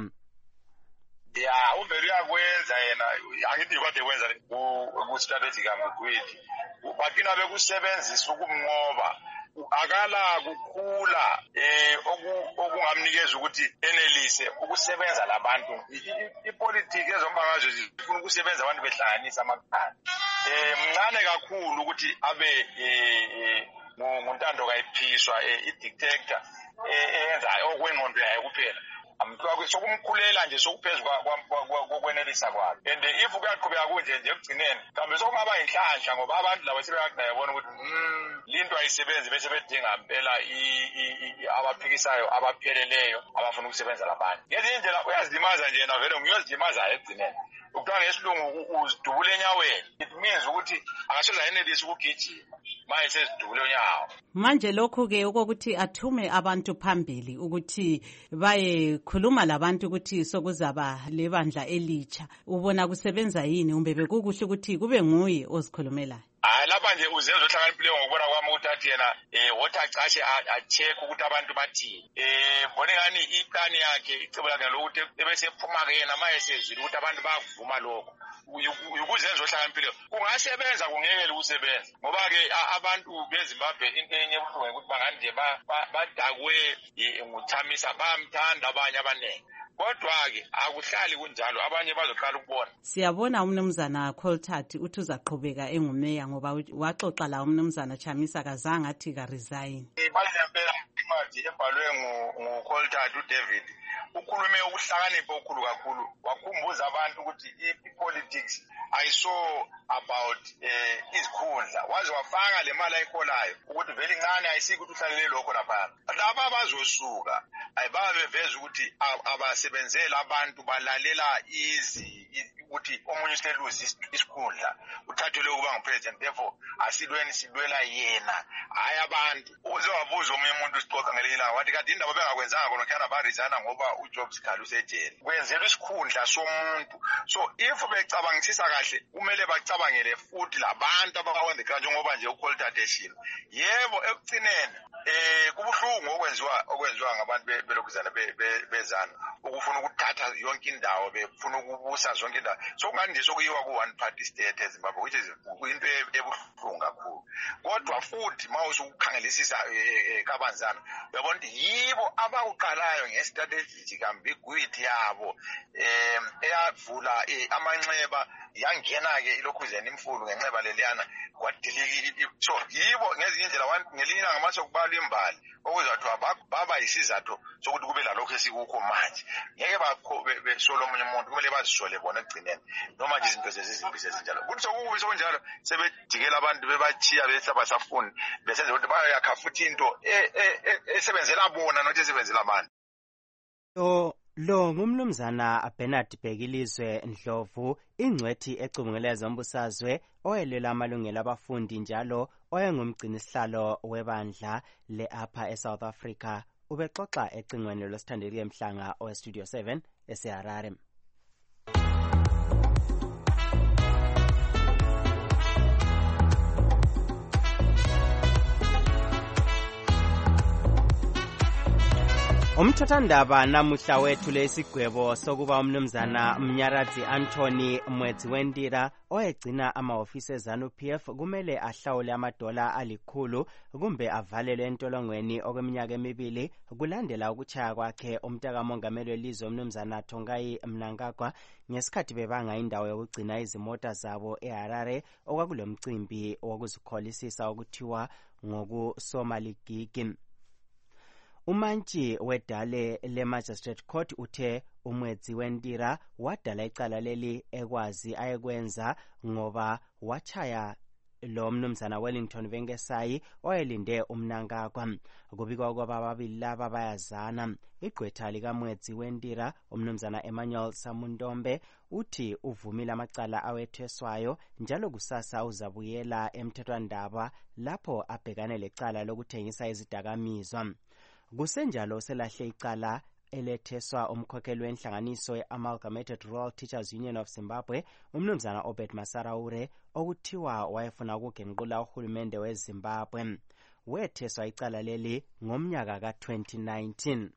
Ya uvele uyakwenza yena, angithi kade kwenza ku-strategic amgwidi bakina bekusebenzisa ukumnqoba akala kukhula okungamnikeza ukuthi enelise ukusebenza labantu. Ipolitiki ezombangazwe zifuna ukusebenza abantu behlanganisa amakhanda. Mncane kakhulu ukuthi abe nguntando kayiphiswa i-dictator eyenza okwengqondo yayo kuphela. Sokumkhulela nje sokuphezulu kokwenelisa kwakhe. And if kuyaqhubeka kunje nje ekugcineni mhlawumbe sokungaba yinhlanhla ngoba abantu laba sebeyabona ukuthi linto ayisebenzi bese bedinga impela abaphikisayo abapheleleyo abafuna ukusebenza labanye. Ngezinye indlela uyazilimaza nje yena vele ngiyozilimaza ekugcineni. Ukuthiwa ngesilungu uzidubule enyaweni. It means ukuthi akasoze ayenelise ukugijima manje sezidubule unyawo. Manje lokhu-ke okokuthi athume abantu phambili ukuthi bayekhuluma labantu ukuthi sokuzaba lebandla elitsha, ubona kusebenza yini? Umbe bekukuhle ukuthi kube nguye ozikhulumelayo? Lapha nje uzenza ohlakaniphileyo ngokubona kwami ukuthi athi yena wothi acatshe a-check ukuthi abantu bathini. Mbone ngani iplani yakhe icebo lakhe lokuthi ebesephuma-ke yena ma esezwile ukuthi abantu bayakuvuma lokho. Ukuzenza ohlakaniphileyo kungasebenza kungekele ukusebenza ngoba-ke abantu beZimbabwe into enye ebuhlungu ukuthi bangani nje badakwe nguChamisa bayamthanda abanye abaningi. Kodwa-ke akuhlali kunjalo, abanye bazoqala ukubona. Siyabona umnumzana Coltart uthi uzaqhubeka engumeya ngoba waxoxa la umnumzana Chamisa kazange athi ka resign. Balempela incwadi ebhalwe nguColtart uDavid ukhulume ukuhlakanipha okukhulu kakhulu wakhumbuza abantu ukuthi i-politics ayiso about izikhundla waze wafaka le mali ayiholayo ukuthi vele incane ayisiki ukuthi uhlalele lokho lapha laba bazosuka ayibabe beveza ukuthi abasebenzela abantu balalela ukuthi omunye useluzi isikhundla uthathelwe ukuba ngupresident therefore asilweni silwela yena hayi abantu uzowabuza omunye umuntu usixoxa ngelinye ilanga wathi kade indaba bengakwenzanga khona khana barizana ngoba uJob Sikhalu usejele kwenzelwa isikhundla somuntu so if becabangisisa kahle kumele bacabangele futhi labantu abawenza kanje ngoba nje uqualification yebo ekugcineni kubuhlungu okwenziwa ngabantu belokuzana bezana ukufuna ukuthatha yonke indawo befuna ukubusa zonke indawo so ngani nje sokuyiwa ku one party state eZimbabwe which is into ebuhlungu kakhulu kodwa futhi mawusukukhangelisisa kabanzana uyabona ukuthi yibo abakuqalayo ngestrategy kambigwithi yabo eyavula amanxeba yangena ke ilokhuzeni imfulu ngenxeba leliyana kwadilika so yibo ngezinye indlela ngelinye ilanga mase kubalwa imbali okuzathiwa baba yisizathu sokuthi kube lalokho esikukho manje ngeke besolo omunye umuntu kumele bazisole bona ekugcineni noma nje izinto zezizimbi sezinjalo kuthi sokubi sokunjalo sebejikela abantu bebachiya bese abasafuni besenze ukuthi bayakha futhi into esebenzela bona nothi esebenzela abantu lo ngumnumzana Bernard Bhekilizwe Ndlovu ingcwethi ecubungeleza umbusazwe oyelela amalungelo abafundi njalo oyengumgcini sihlalo webandla le-APA eSouth Africa ubexoxa ecingweni losithandeli emhlanga owestudio 7 eseHarare. Umthathandaba namuhla wethu lesigwebo sokuba umnumzana Mnyaradzi Anthony Mwedziwendira oyegcina amahofisi eZANU-PF kumele ahlawule amadola alikhulu kumbe avalelwe entolongweni okweminyaka emibili kulandela ukuchaya kwakhe umtaka mongameli welizwe umnumzana Tongai Mnangagwa ngesikhathi bebanga indawo yokugcina izimota zabo eHarare okwakulomcimbi wokuzikholisisa okuthiwa ngokusomaligigi. Umantshi wedale le-Magistrate Court uthe uMwedziwendira wadala icala leli ekwazi ayekwenza ngoba wachaya lo mnumzana Wellington Venkesayi oyelinde uMnangagwa kubikwa kwaba ababili laba bayazana. Igqwetha likaMwedziwendira umnumzana Emmanuel Samundombe uthi uvumile amacala awetheswayo njalo kusasa uzabuyela emthethwandaba lapho abhekane lecala lokuthengisa izidakamizwa. Kusenjalo selahle icala eletheswa umkhokheli wenhlanganiso ye-Amalgamated Rural Teachers Union of Zimbabwe umnumzana Obed Masaraure okuthiwa wayefuna ukugenqula uhulumende weZimbabwe. Wetheswa icala leli ngomnyaka ka-2019.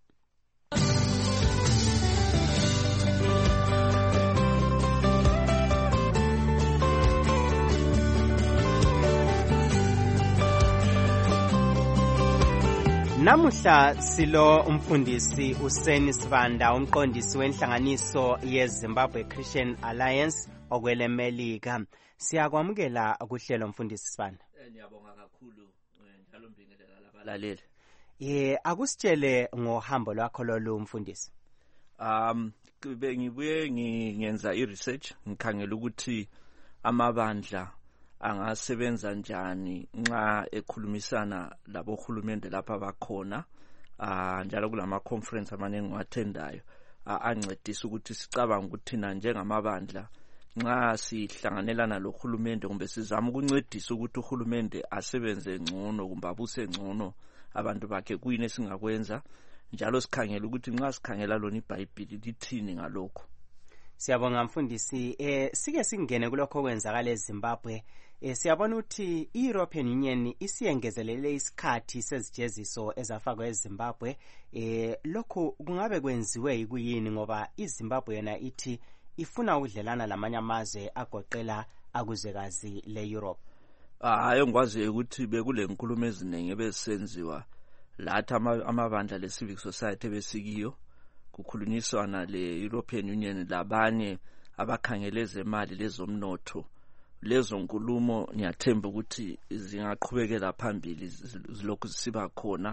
Namuhla silo umfundisi uSeni Sibanda umqondisi wenhlanganiso yeZimbabwe Christian Alliance okwele Melika. Siyakwamukela kuhlelo mfundisi Sibanda. Ngiyabonga kakhulu njalo mbingelela labalaleli. Akusitshele ngohambo lwakho lolu mfundisi. Bengibuye ngenza i-research ngikhangela ukuthi amabandla angasebenza njani nxa ekhulumisana labo hulumende lapha bakhona njalo kulama conference amaningi ngiwathendayo ancedisa ukuthi sicabanga ukuthi thina njengamabandla nxa sihlanganelana lohulumende kumbe sizama ukuncedisa ukuthi uhulumende asebenze ngcono kumbe abuse ngcono abantu bakhe kuyini esingakwenza njalo sikhangela ukuthi nxa sikhangela lona iBhayibheli lithini ngalokho. Siyabonga mfundisi. Sike singene kulokho kwenzakala eZimbabwe. Siyabona ukuthi i-European Union isiyengezelele isikhathi sezijeziso ezafakwa eZimbabwe. Lokho kungabe kwenziwe yikuyini ngoba iZimbabwe yona ithi ifuna ukudlelana lamanye amazwe agoqela akuzwekazi le-Europe. Hayi ngikwazi ukuthi bekule nkulumo eziningi ebesenziwa lathi amabandla le-civic society besikiyo kukhulunyiswana le-European Union labanye abakhangeleze imali lezomnotho. Lezo nkulumo niyathemba ukuthi zingaqhubekela phambili zilokhu siba khona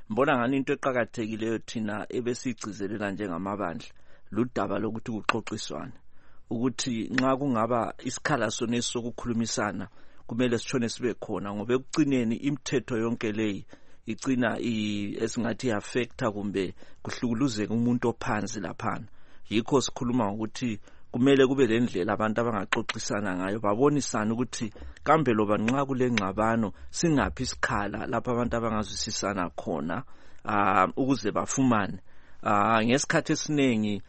mbona ngani into eqhakathekileyo thina ebesigcizelela njengamabandla ludaba lokuthi kuxoxiswane ukuthi nxa kungaba isikhala soneso sokukhulumisana kumele sitshone sibe khona ngoba ekucineni imithetho yonke leyi igcina esingathi affecta kumbe kuhlukuluzeka umuntu ophansi laphana. Yikho sikhuluma ukuthi kumele kube lendlela abantu abangaxoxisana ngayo babonisana ukuthi kambe loba nxa kule ngxabano singaphi isikhala lapha abantu abangazwisisana khona ukuze bafumane ngesikhathi esiningi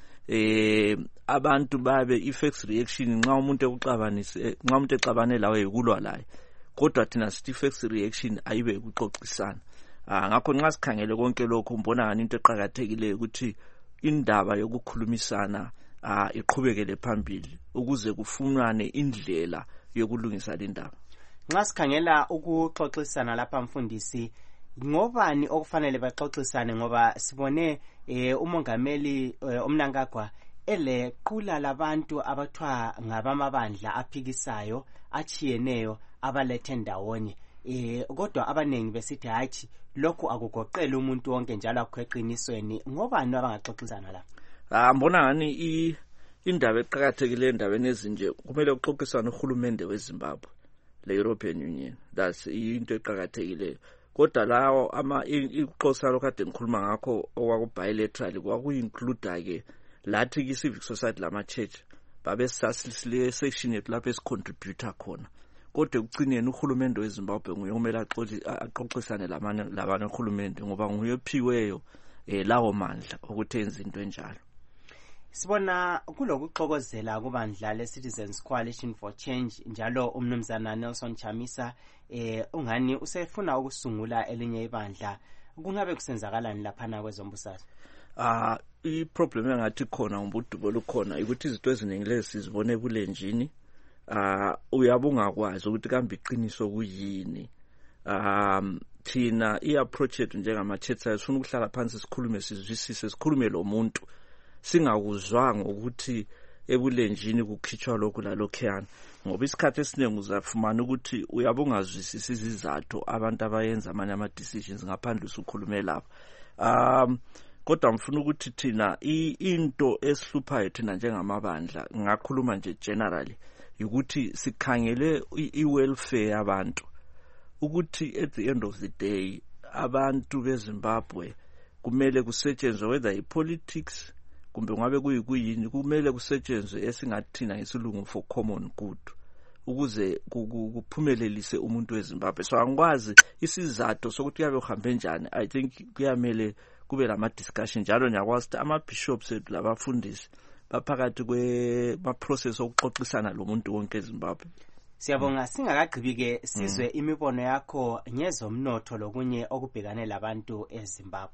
abantu babe effects reaction nxa umuntu exabane lawe yikulwa laye, kodwa thina sithi effects reaction ayibe ukuxoxisana. Ngakho nxa sikhangele konke lokho mbona ngani into eqhakathekileyo ukuthi indaba yokukhulumisana iqhubekele phambili ukuze kufunwane indlela yokulungisa le ndaba. Nxa sikhangela ukuxoxisana lapha mfundisi, ngobani okufanele baxoxisane ngoba sibone umongameli uMnangagwa elequla labantu abathwa ngabamabandla aphikisayo achiyeneyo abalethe ndawonye, kodwa abanengi besithi hayi lokhu akugoqela umuntu wonke njalo akweqinisweni. Ngobani abangaxoxisana la? Mbona ngani indaba eqhakathekileyo endabeni ezinje kumele uxoxisane uhulumende weZimbabwe le-European Union. That's into eqhakathekileyo. Kodwa lawo ixoxisano kade ngikhuluma ngakho okwaku-bilateral kwaku-include-ke lathi ki-civic society lama-church babe sasile section yethu lapho esicontributor khona. Kodwa ekucineni uhulumende weZimbabwe nguye kumele axoxisane labanye uhulumende ngoba nguye ophiweyo lawo mandla ukuthi enze into enjalo. Sibona kulokuxokozela kubandla le-Citizens Coalition for Change njalo umnumzana Nelson Chamisa ungani usefuna ukusungula elinye ibandla. Kungabe kusenzakalani laphana kwezombusazwe? I-problem engathi khona ngobudubo olukhona ukuthi izinto eziningi lezi sizibone ebulenjini. Uyabunga kwazi ukuthi kambe iqiniso kuyini. Thina i-approach yethu njengama-church sifuna ukuhlala phansi sikhulume sizwisise sikhulume lo muntu singakuzwanga ukuthi ebulenjini kukhitshwa lokhu lalokhuyana ngoba isikhathi esiningi uzafumana ukuthi uyabungazwisisi izizathu abantu abayenza amanye ama-decisions ngaphandle usukhulume lapha. Kodwa mfuna ukuthi thina into esihluphayo thina njengamabandla ngakhuluma nje generally ukuthi sikhangele i-welfare yabantu ukuthi at the end of the day abantu beZimbabwe kumele kusetshenzwe whether i-politics kumbe ngabe kuyini kumele kusetshenzwe esingathina ngesilungu for common good ukuze kuphumelelise umuntu weZimbabwe. So angikwazi isizathu sokuthi yabe uhambe njani. I think kuyamele kube lama-discussion njalo nyakwazi ukuthi ama-bishops ethu labafundisi baphakathi kwema-process okuxoxisana lo muntu wonke eZimbabwe. Siyabonga. Singakagqibi-ke sizwe imibono yakho ngezomnotho lokunye okubhekane labantu eZimbabwe.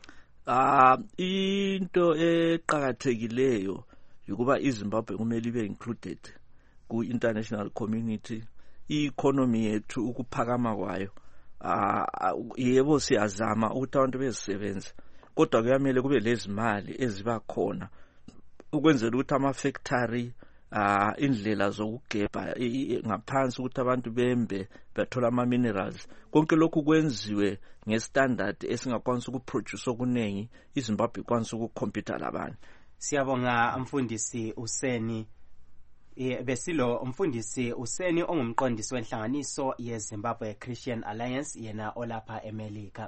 Into eqhakathekileyo ukuba iZimbabwe kumele ibe included ku-international community. I-economy yethu ukuphakama kwayo yebo siyazama ukuthi abantu bezisebenza, kodwa kuyamele kube lezimali eziba khona ukwenzela ukuthi ama-factory indlela zokugebha ngaphansi ukuthi abantu bembe bathola ama-minerals konke lokhu kwenziwe nge-standard esingakwanisa ukuproduce okunengi iZimbabwe ikwanisa ukukhompyutha labanye. Siyabonga mfundisi Useni. Besilo umfundisi Useni ongumqondisi wenhlanganiso yeZimbabwe Christian Alliance yena olapha eMelika.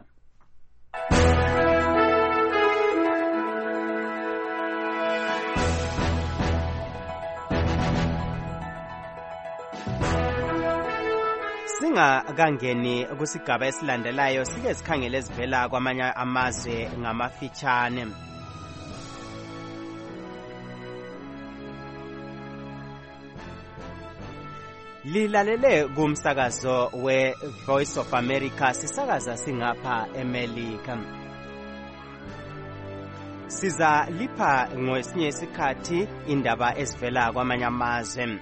Singakangeni kusigaba esilandelayo sike sikhangele ezivela kwamanye amazwe ngamafitshane. Lilalele kumsakazo we-Voice of America sisakaza singapha eMelika. Siza lipha ngwesinye isikhathi indaba ezivela kwamanye amazwe.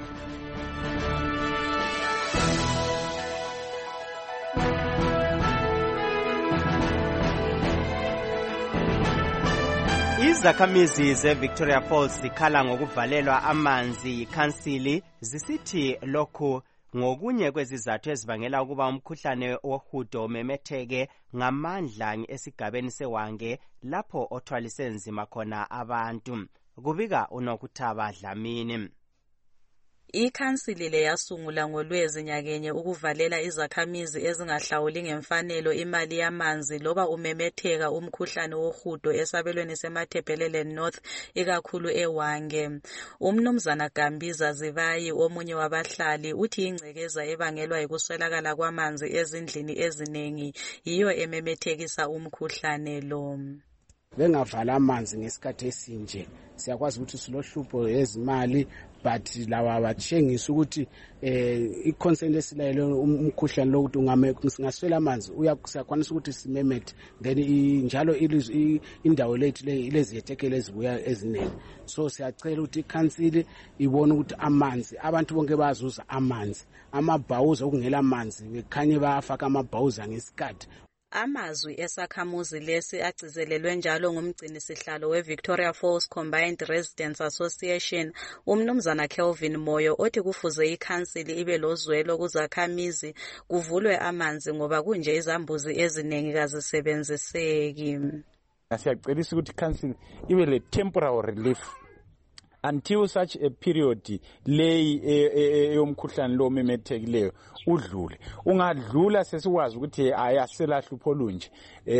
Izakhamizi ze-Victoria Falls zikhala ngokuvalelwa amanzi yikhansili zisithi lokhu ngokunye kwezizathu ezibangela ukuba umkhuhlane wohudo umemetheke ngamandla esigabeni sewange lapho othwalise nzima khona abantu. Kubika uNokuthaba Dlamini. Ikhansili le yasungula ngoLwezi nyakenye ukuvalela izakhamizi ezingahlawuli ngemfanelo imali yamanzi loba umemetheka umkhuhlane wohudo esabelweni seMatabeleland North ikakhulu eWange. Umnumzana Gambiza Zivayi omunye wabahlali uthi ingcekeza ebangelwa yikuswelakala kwamanzi ezindlini eziningi yiyo ememethekisa umkhuhlane lo. Bengavala amanzi ngesikhathi esinje siyakwazi ukuthi silohlupho ezimali but lawa batshengisa ukuthi i-concern esilayelo umkhuhlane lo ukuthi singaswela amanzi siyakwanisa ukuthi simemethe then njalo indawo lethu ileziyethekelo ezibuya eziningi. So siyacela ukuthi ikhansili ibone ukuthi amanzi abantu bonke bazuza amanzi, amabhawuzi okungela amanzi bekhanye bayafaka amabhawuzi ngesikhathi. Amazwi esakhamuzi lesi agcizelelwe njalo ngumgcini sihlalo weVictoria Falls Combined Residents Association umnumzana Kelvin Moyo othi kufuze ikhansili ibe lozwelo kuzakhamizi kuvulwe amanzi ngoba kunje izambuzi eziningi kazisebenziseki. Siyacelisa ukuthi ikhansili ibe le temporary relief until such a period leyi eyomkhuhlane lo memethekileyo udlule. Ungadlula sesikwazi ukuthi ayasela hlupho lunje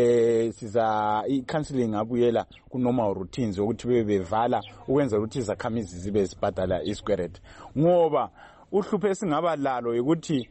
siza i-counseling ngabuyela ku normal routines ukuthi bebevala ukwenza ukuthi izakhamizi zibe zibhadala isquared ngoba uhlupho esingaba lalo ukuthi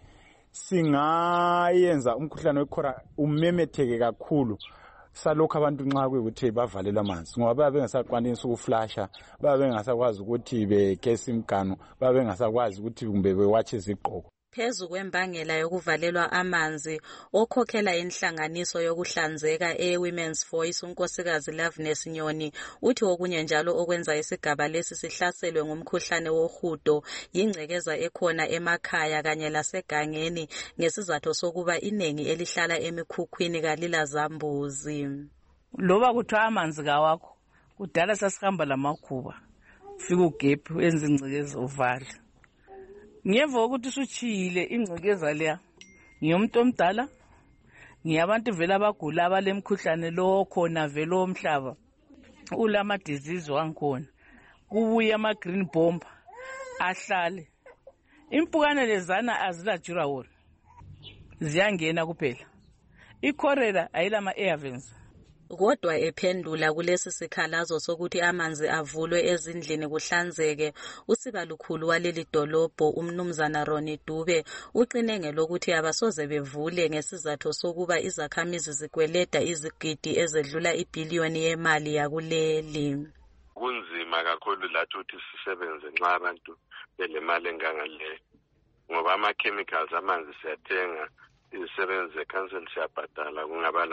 singayenza umkhuhlane wekhora umemetheke kakhulu salokho abantu nxa kuyikuthi bavalelwa amanzi ngoba babe bengasakwanisa ukuflasha, babe bengasakwazi ukuthi begesi imganu, babe bengasakwazi ukuthi kumbe bewatshe izigqoko. Phezu kwembangela yokuvalelwa amanzi okhokhela inhlanganiso yokuhlanzeka Women's Voice unkosikazi Loveness Nyoni uthi okunye njalo okwenza isigaba lesi sihlaselwe ngumkhuhlane wohudo yingcekeza ekhona emakhaya kanye lasegangeni ngesizathu sokuba iningi elihlala emikhukhwini kalila zambuzi. Loba kuthiwa amanzi kawakho kudala sasihamba lamakhuba ufika ugebhu enza ingcekeza uvale. Ngiyeva ukuthi usuchile ingcekeza leya ngiyomuntu omdala ngiyabantu vele abagula abalemkhuhlane lo khona vele omhlaba ulama disease wangikhona kubuye ama green bomber ahlale impukane lezana azila jurawol ziyangena kuphela ikorela ayilama airvents. Kodwa ephendula kulesi sikhalazo sokuthi amanzi avulwe ezindlini kuhlanzeke usibalukhulu waleli dolobho umnumzana Ronnie Dube uqine lokuthi abasoze bevule ngesizathu sokuba izakhamizi zikweleda izigidi ezedlula ibhiliyoni yemali yakuleli. Kunzima kakhulu lathi ukuthi sisebenze nxa abantu belemali engangaleyo ngoba ama-chemicals amanzi siyathenga izisebenzi ze-council siyabhadala kungaba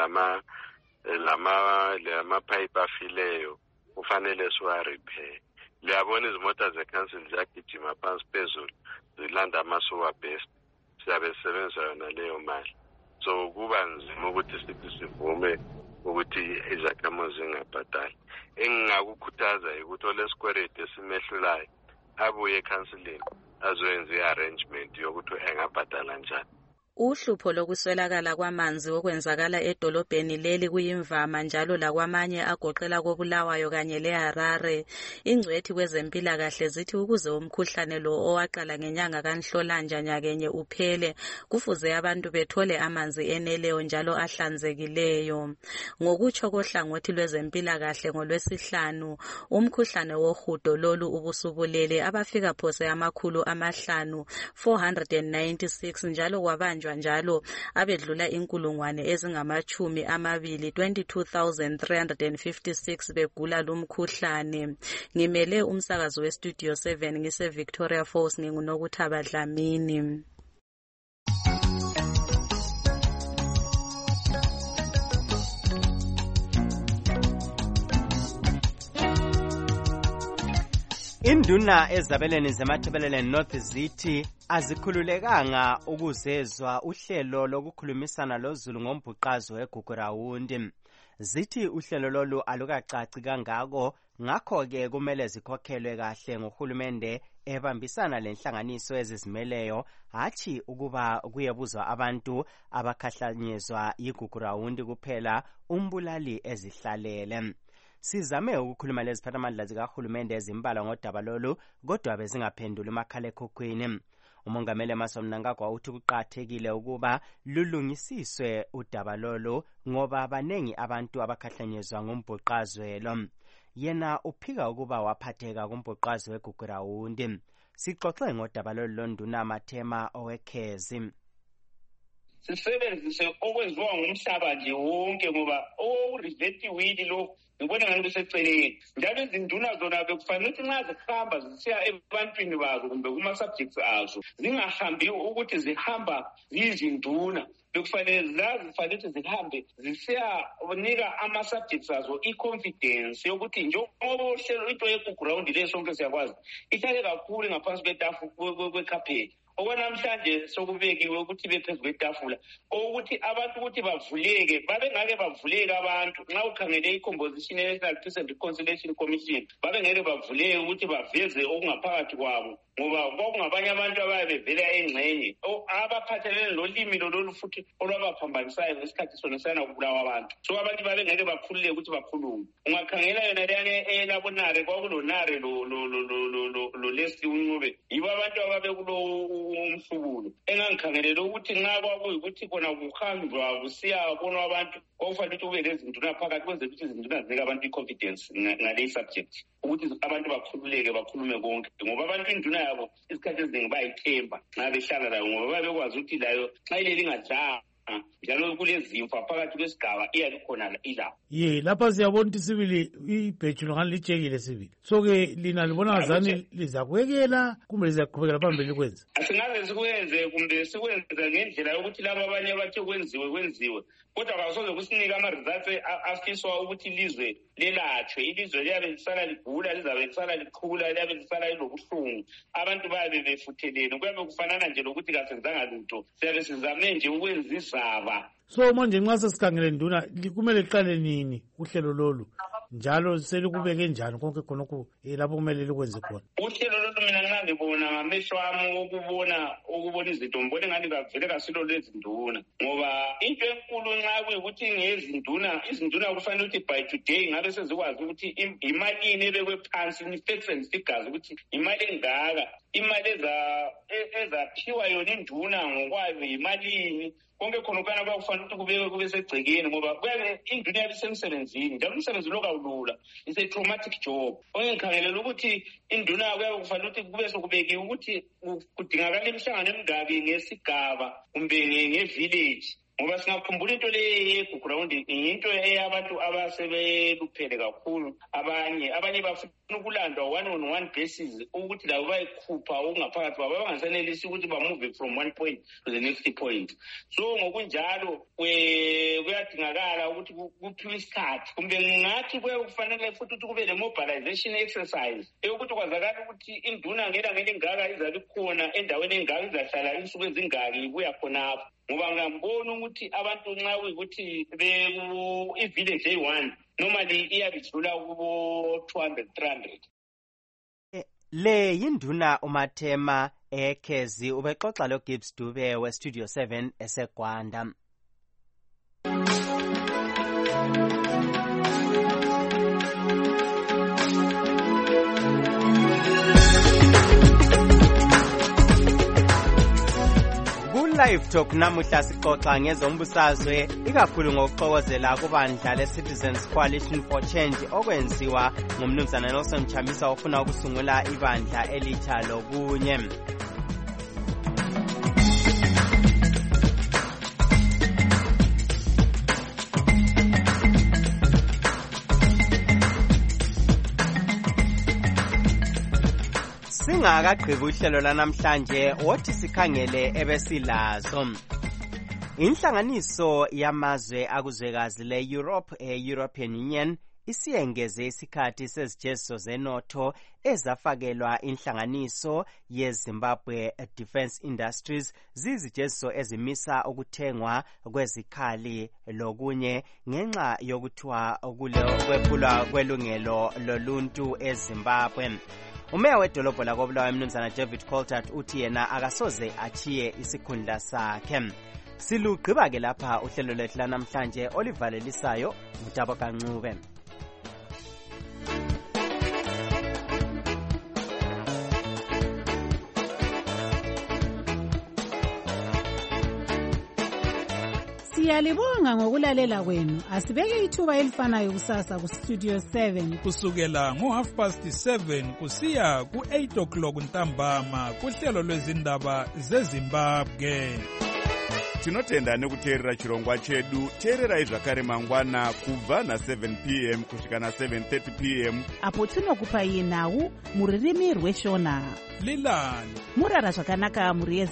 lama pipe afileyo kufanele siwa-repair. Liyabona izimota ze-council ziyagijima phansi phezulu zilanda ama-sewer best siyabe sisebenzisa yona leyo mali. So kuba nzima ukuthi sithi sivume ukuthi izakhamuzi zingabhadali. Engingakukhuthaza ukuthi olesikweleti esimehlulayo abuye ecounseling azoyenza i-arrangement yokuthi engabhadala njani. Uhlupho lokuswelakala kwamanzi okwenzakala edolobheni leli kuyimvama njalo lakwamanye agoqela koBulawayo kanye leHarare. Ingcwethi kwezempilakahle zithi ukuze umkhuhlane lo owaqala ngenyanga kaNhlolanja nyakenye uphele kufuze abantu bethole amanzi eneleyo njalo ahlanzekileyo. Ngokutsho kohlangothi lwezempilakahle ngoLwesihlanu umkhuhlane wohudo lolu ubusubulele abafika phose 496 njalo kwabanjwa njalo abedlula inkulungwane ezingamachumi amabili 22,356 begula lumkhuhlane. Ngimele umsakazo westudio 7 ngise Victoria Falls nginguNokuthaba Dlamini. Induna ezabeleni zeMatabeleland North zithi azikhululekanga ukuzezwa uhlelo lokukhulumisana loZulu ngombhuqazo weGugurawundi. Zithi uhlelo lolu alukacaci kangako ngakho ke kumele zikhokhelwe kahle ngohulumende ebambisana lenhlanganiso ezizimeleyo hathi ukuba kuyebuzwa abantu abakhahlanyezwa yigugurawundi kuphela umbulali ezihlalele. Sizame ukukhuluma leziphathamandla zikahulumende ezimbalwa ngodaba lolu kodwa bezingaphenduli umakhalekhukhwini. Umongameli Emmerson Mnangagwa uthi kuqakathekile ukuba lulungisiswe udaba lolu ngoba abanengi abantu abakhahlanyezwa ngumbhuqazwelo. Yena uphika ukuba waphatheka kumbhuqazwe wegugurawundi. Sixoxe ngodaba lolu londuna Mathema owekhezi. Sisebenzise okwenziwa ngumhlaba nje wonke ngoba o-revert wheel lo ngibona ngani beseceleni njalo izinduna zona bekufanele ukuthi nxa zihamba zisiya ebantwini bazo kumbe kuma-subjects azo zingahambi ukuthi zihamba ziyizinduna bekufanele zazifanele ukuthi zihambe zisiyanika ama-subjects azo i-confidence yokuthi njengoba uhlelo into yegugurawundi leyo sonke siyakwazi ihlale kakhulu ngaphansi kwekhapheti. Okwanamhlanje sokubekiwe ukuthi bephezu kwetafula ukuthi abantu ukuthi bavuleke babengake bavuleke abantu nxa ukhangele i-composition ye-National Peace and Reconciliation Commission babengeke bavuleke ukuthi baveze okungaphakathi kwabo ngoba kwakungabanye abantu ababe bevela engxenye abaphathelene nolimi lolu futhi olwabaphambanisayo ngesikhathi sona sana kubulawa abantu so abantu babengeke bakhululeke ukuthi bakhulume. Ungakhangela yona leyane elabonare kwakulonare lo Leslie Uncube yibo abantu ababe kulo umhlubulo engangikhangelele ukuthi nxa kwakuyikuthi khona kuhanjwa kusiya bona abantu kwakufanele ukuthi kube lezinduna phakathi kwenze ukuthi izinduna zinike abantu i-confidence ngale subject ukuthi abantu bakhululeke bakhulume konke ngoba abantu induna yabo isikhathi eziningi bayithemba nxa behlala layo ngoba babekwazi ukuthi layo xa ileli ingadlanga njalo kulezimfa phakathi kwesigaba iyalikhona ilawo. Lapha siyabona ukuthi sibili ibheju ngani lijekile sibili. So-ke lina libona ngazani lizakwekela kumbe lizaqhubekela phambili kwenza? Asingaze sikwenze kumbe sikwenza ngendlela yokuthi laba abanye abathe kwenziwe kodwa kasoze kusinika ama-results afiswa ukuthi ilizwe lelatshwe. Ilizwe liyabe lisala ligula lizabe lisala liqhula liyabe lisala lilobuhlungu abantu bayabe befuthelene kuyabe kufanana nje lokuthi kasenzanga lutho siyabe sizame nje ukwenzisaba. So manje nxa sesikhangele nduna kumele liqale nini uhlelo lolu njalo selikubeke njani konke khonokho lapho kumele likwenze khona? Uhlelo lolu mina nxa ngibona ngamehlo ami ukubona izinto ngibone ngani kavele kasilo lezinduna ngoba into enkulu nxa kuyikuthi izinduna kufanele ukuthi by today ngabe sezikwazi ukuthi imalini ebekwe phansi ni-facts and figures ukuthi imali engaka imali ezaphiwa yona induna ngokwayo imalini konke khonokana kuyakufanele ukuthi kubekwe kube segcekeni ngoba kuyabe induna yabe isemsebenzini njalo umsebenzi lo kawulula it's a traumatic job. Ngikhangelela ukuthi induna kuyabe kufanele ukuthi kube sokubekiwe ukuthi kudingakala imihlangano emingaki ngesigaba kumbe nge-village ngoba singakhumbula into le yegugurawundi into eyabantu abasebeluphele kakhulu abanye bafuna ukulandwa one-on-one basis ukuthi labo bayikhupha okungaphakathi kwabo bangasanelisi ukuthi bamove from one point to the next point. So ngokunjalo kuyadingakala ukuthi kuphiwe isikhathi kumbe ngathi kufanele futhi ukuthi kube le-mobilization exercise eyokuthi kwazakala ukuthi induna ngelangeni engaka izabe ikhona endaweni engaka izahlala insuku ezingaki kuya khonapho ngoba ngambona ukuthi abantu nxa kuyikuthi i-village eyi-1 normally iyabidlula kubo 200-300. Le yinduna uMathema ekhezi ubexoxa lo Gibbs Dube we-Studio 7 eseGwanda. Live Talk namuhla sixoxa ngezombusazwe ikakhulu ngokuxokozela kubandla le-Citizens Coalition for Change okwenziwa ngumnumzana Nelson Chamisa ofuna ukusungula ibandla elitsha lokunye. Singakagqiba uhlelo lanamhlanje wothi sikhangele ebesilazo. Inhlanganiso yamazwe akuzwekazi le-Europe European Union isiyengeze isikhathi sezijeziso zenotho ezafakelwa inhlanganiso yeZimbabwe Defence Industries zizijeziso ezimisa ukuthengwa kwezikhali lokunye ngenxa yokuthiwa kwephulwa kwelungelo loluntu eZimbabwe. umeya wedolobho lakobulawayo mnumzana David Coltart uthi yena akasoze achiye isikhundla sakhe. Silugqiba-ke lapha uhlelo lwethu lanamhlanje olivalelisayo ngutabo kancube. Siyalibonga ngokulalela kwenu. Asibeke ithuba elifanayo kusasa ku Studio 7 kusukela ngo7:30 kusiya ku8:00 ntambama kuhlelo lwezindaba zeZimbabwe. Tinotenda nekuteerera chirongwa chedu. Teererai zvakare mangwana kubva na7 p.m. kusvika na7:30 p.m. apo tinokupai nhau muririmi rweshona. Lilani murara zvakanaka muri